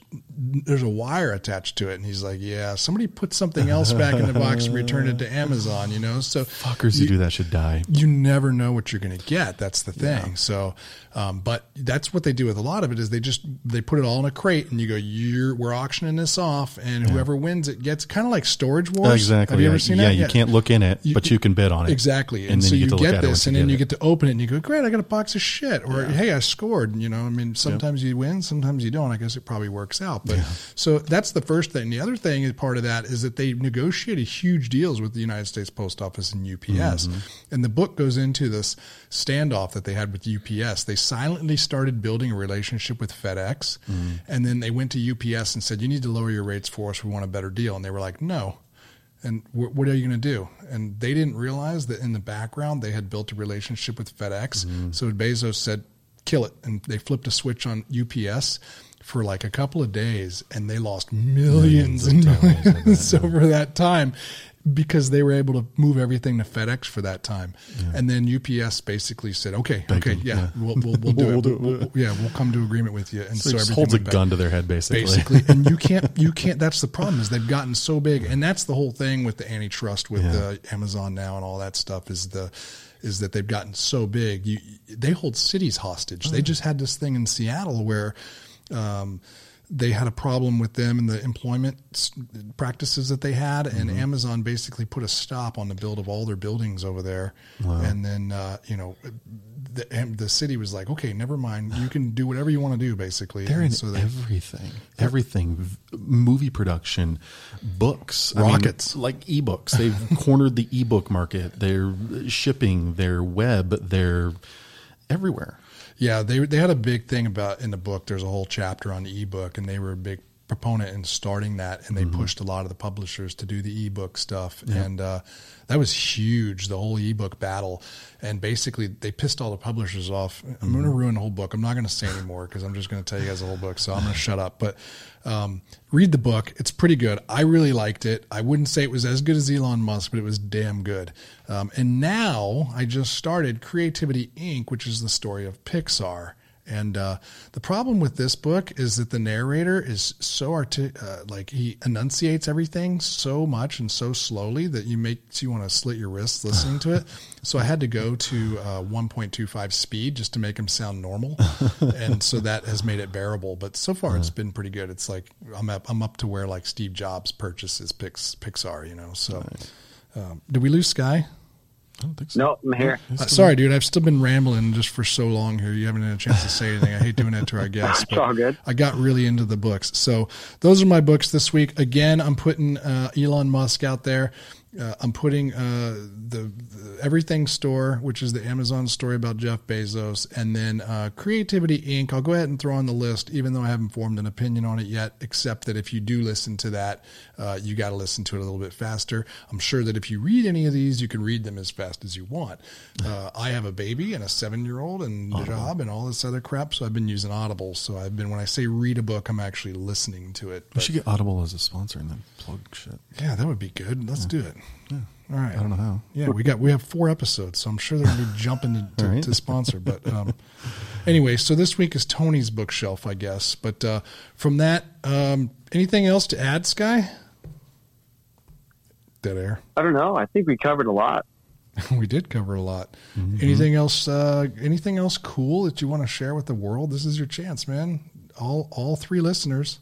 a wire attached to it. And he's like, yeah, somebody put something else back in the box and returned it to Amazon, you know? So fuckers who do that should die. You never know what you're going to get. That's the thing. Yeah. So, but that's what they do with a lot of it is they put it all in a crate, and you go, we're auctioning this off, and whoever wins it gets kind of like Storage Wars. Exactly. Have you ever seen that? Yeah, you can't look in it, but you can bid on it. Exactly. And so you get this, and then you get to open it, and you go, great, I got a box of shit. Or, hey, I scored. You know, I mean, sometimes you win, sometimes you don't. I guess it probably works out. But so that's the first thing. The other thing, part of that, is that they negotiated huge deals with the United States Post Office and UPS. And the book goes into this standoff that they had with UPS. They silently started building a relationship with FedEx, and then they went to UPS and said, you need to lower your rates for us. We want a better deal. And they were like, no. And what are you going to do? And they didn't realize that in the background they had built a relationship with FedEx. So Bezos said, kill it. And they flipped a switch on UPS for like a couple of days, and they lost millions and millions over that time because they were able to move everything to FedEx for that time. Yeah. And then UPS basically said, okay, we'll do it. We'll come to agreement with you. And so everything holds a gun to their head, basically. And you can't, that's the problem, is they've gotten so big. And that's the whole thing with the antitrust with Amazon now and all that stuff is that they've gotten so big. They hold cities hostage. They just had this thing in Seattle where, they had a problem with them and the employment practices that they had, and Amazon basically put a stop on the build of all their buildings over there. Wow. And then, the city was like, okay, never mind. You can do whatever you want to do, basically. They're in everything, movie production, books, rockets, like ebooks. They've cornered the ebook market. They're shipping, their web, they're everywhere. Yeah, they had a big thing about in the book. There's a whole chapter on the ebook, and they were a big proponent in starting that, and they pushed a lot of the publishers to do the ebook stuff, and that was huge, the whole ebook battle. And basically, they pissed all the publishers off. I'm going to ruin the whole book. I'm not going to say anymore because I'm just going to tell you guys the whole book, so I'm going to shut up. But read the book. It's pretty good. I really liked it. I wouldn't say it was as good as Elon Musk, but it was damn good. And now I just started Creativity Inc., which is the story of Pixar. And the problem with this book is that the narrator is so he enunciates everything so much and so slowly that makes you want to slit your wrists listening to it. So I had to go to 1.25 speed just to make him sound normal, and so that has made it bearable. But so far, it's been pretty good. It's like I'm up to where like Steve Jobs purchases Pixar, So did we lose Sky? I don't think so. No, I'm here. Sorry, dude. I've still been rambling just for so long here. You haven't had a chance to say anything. I hate doing that to our guests. It's all good. I got really into the books. So those are my books this week. Again, I'm putting Elon Musk out there. I'm putting the Everything Store, which is the Amazon story about Jeff Bezos, and then Creativity Inc. I'll go ahead and throw on the list, even though I haven't formed an opinion on it yet, except that if you do listen to that, you got to listen to it a little bit faster. I'm sure that if you read any of these, you can read them as fast as you want. I have a baby and a 7-year-old and a job and all this other crap, so I've been using Audible. So when I say read a book, I'm actually listening to it. We should get Audible as a sponsor and then plug shit. Yeah, that would be good. Let's do it. Yeah. All right. I don't know how. Yeah, we have 4 episodes, so I'm sure they're going to be jumping to sponsor. But anyway, so this week is Tony's bookshelf, I guess. But from that, anything else to add, Sky? Dead air. I don't know. I think we covered a lot. We did cover a lot. Mm-hmm. Anything else? Anything else cool that you want to share with the world? This is your chance, man. All 3 listeners.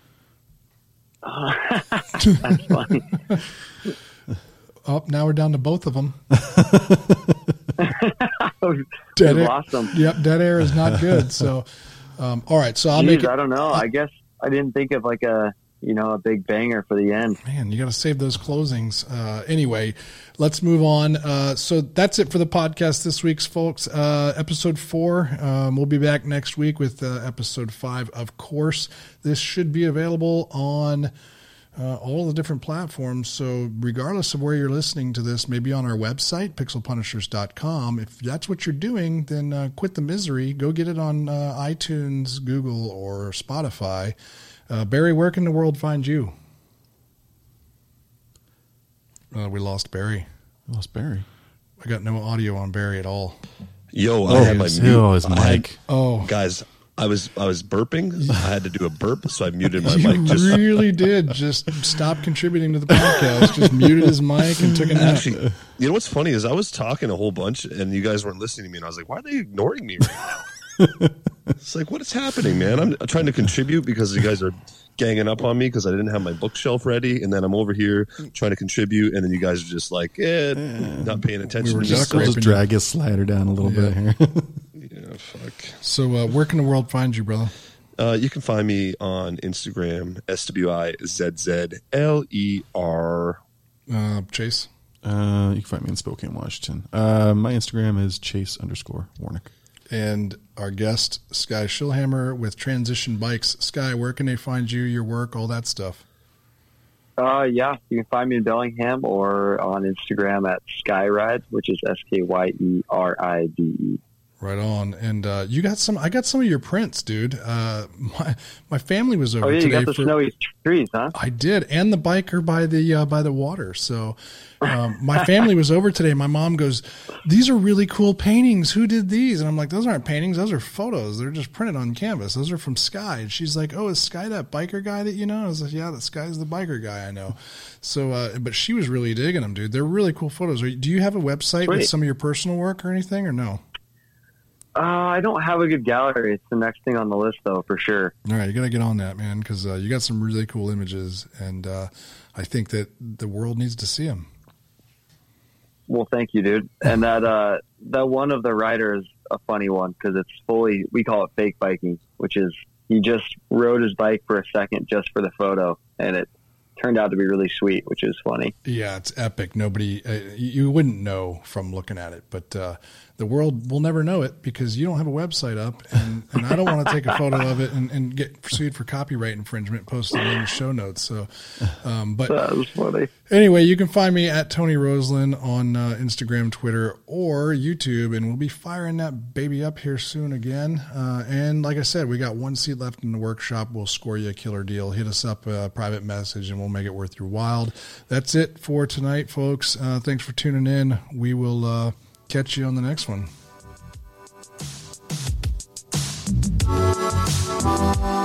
That's funny. Oh, now we're down to both of them. Dead air. Awesome. Yep, dead air is not good. So, all right. So I'll make it. I don't know. I guess I didn't think of like a big banger for the end. Man, you got to save those closings. Anyway, let's move on. So that's it for the podcast this week, folks. Episode 4. We'll be back next week with episode 5. Of course, this should be available on all the different platforms. So regardless of where you're listening to this, maybe on our website, pixelpunishers.com. If that's what you're doing, then quit the misery. Go get it on iTunes, Google, or Spotify. Barry, where can the world find you? We lost Barry. I got no audio on Barry at all. Yo, I had my mute. His mic. Guys, I was burping. I had to do a burp, so I muted my you mic. You really did just stop contributing to the podcast. Just muted his mic and took a nap. Actually, you know what's funny is I was talking a whole bunch, and you guys weren't listening to me, and I was like, why are they ignoring me right now? It's like, what is happening, man? I'm trying to contribute because you guys are ganging up on me because I didn't have my bookshelf ready, and then I'm over here trying to contribute, and then you guys are just like, not paying attention. We were just drag his slider down a little bit here. Yeah, fuck. So where can the world find you, brother? You can find me on Instagram, SWIZZLER. Chase? You can find me in Spokane, Washington. My Instagram is Chase_Warnick. And our guest, Sky Schillhammer with Transition Bikes. Sky, where can they find you, your work, all that stuff? Yeah, you can find me in Bellingham or on Instagram at Skyride, which is SKYERIDE. Right on. And you got some. I got some of your prints, dude. My family was over you today got the snowy trees, huh? I did, and the biker by the water. So my family was over today. My mom goes, "These are really cool paintings. Who did these?" And I'm like, "Those aren't paintings. Those are photos. They're just printed on canvas. Those are from Sky." And she's like, "Oh, is Sky that biker guy that you know?" I was like, "Yeah, that Sky's the biker guy I know." So, but she was really digging them, dude. They're really cool photos. Do you have a website with some of your personal work or anything, or no? I don't have a good gallery. It's the next thing on the list, though, for sure. All right, you got to get on that, man, because you got some really cool images, and I think that the world needs to see them. Well, thank you, dude. And that one of the riders, a funny one, because it's fully, we call it fake biking, which is he just rode his bike for a second just for the photo, and it turned out to be really sweet, which is funny. Yeah, it's epic. Nobody, you wouldn't know from looking at it, but the world will never know it because you don't have a website up, and I don't want to take a photo of it and get sued for copyright infringement posted in the show notes. So, but that was funny. Anyway, you can find me at Tony Roslin on Instagram, Twitter, or YouTube, and we'll be firing that baby up here soon again. And like I said, we got one seat left in the workshop. We'll score you a killer deal. Hit us up a private message, and we'll make it worth your while. That's it for tonight, folks. Thanks for tuning in. We will catch you on the next one.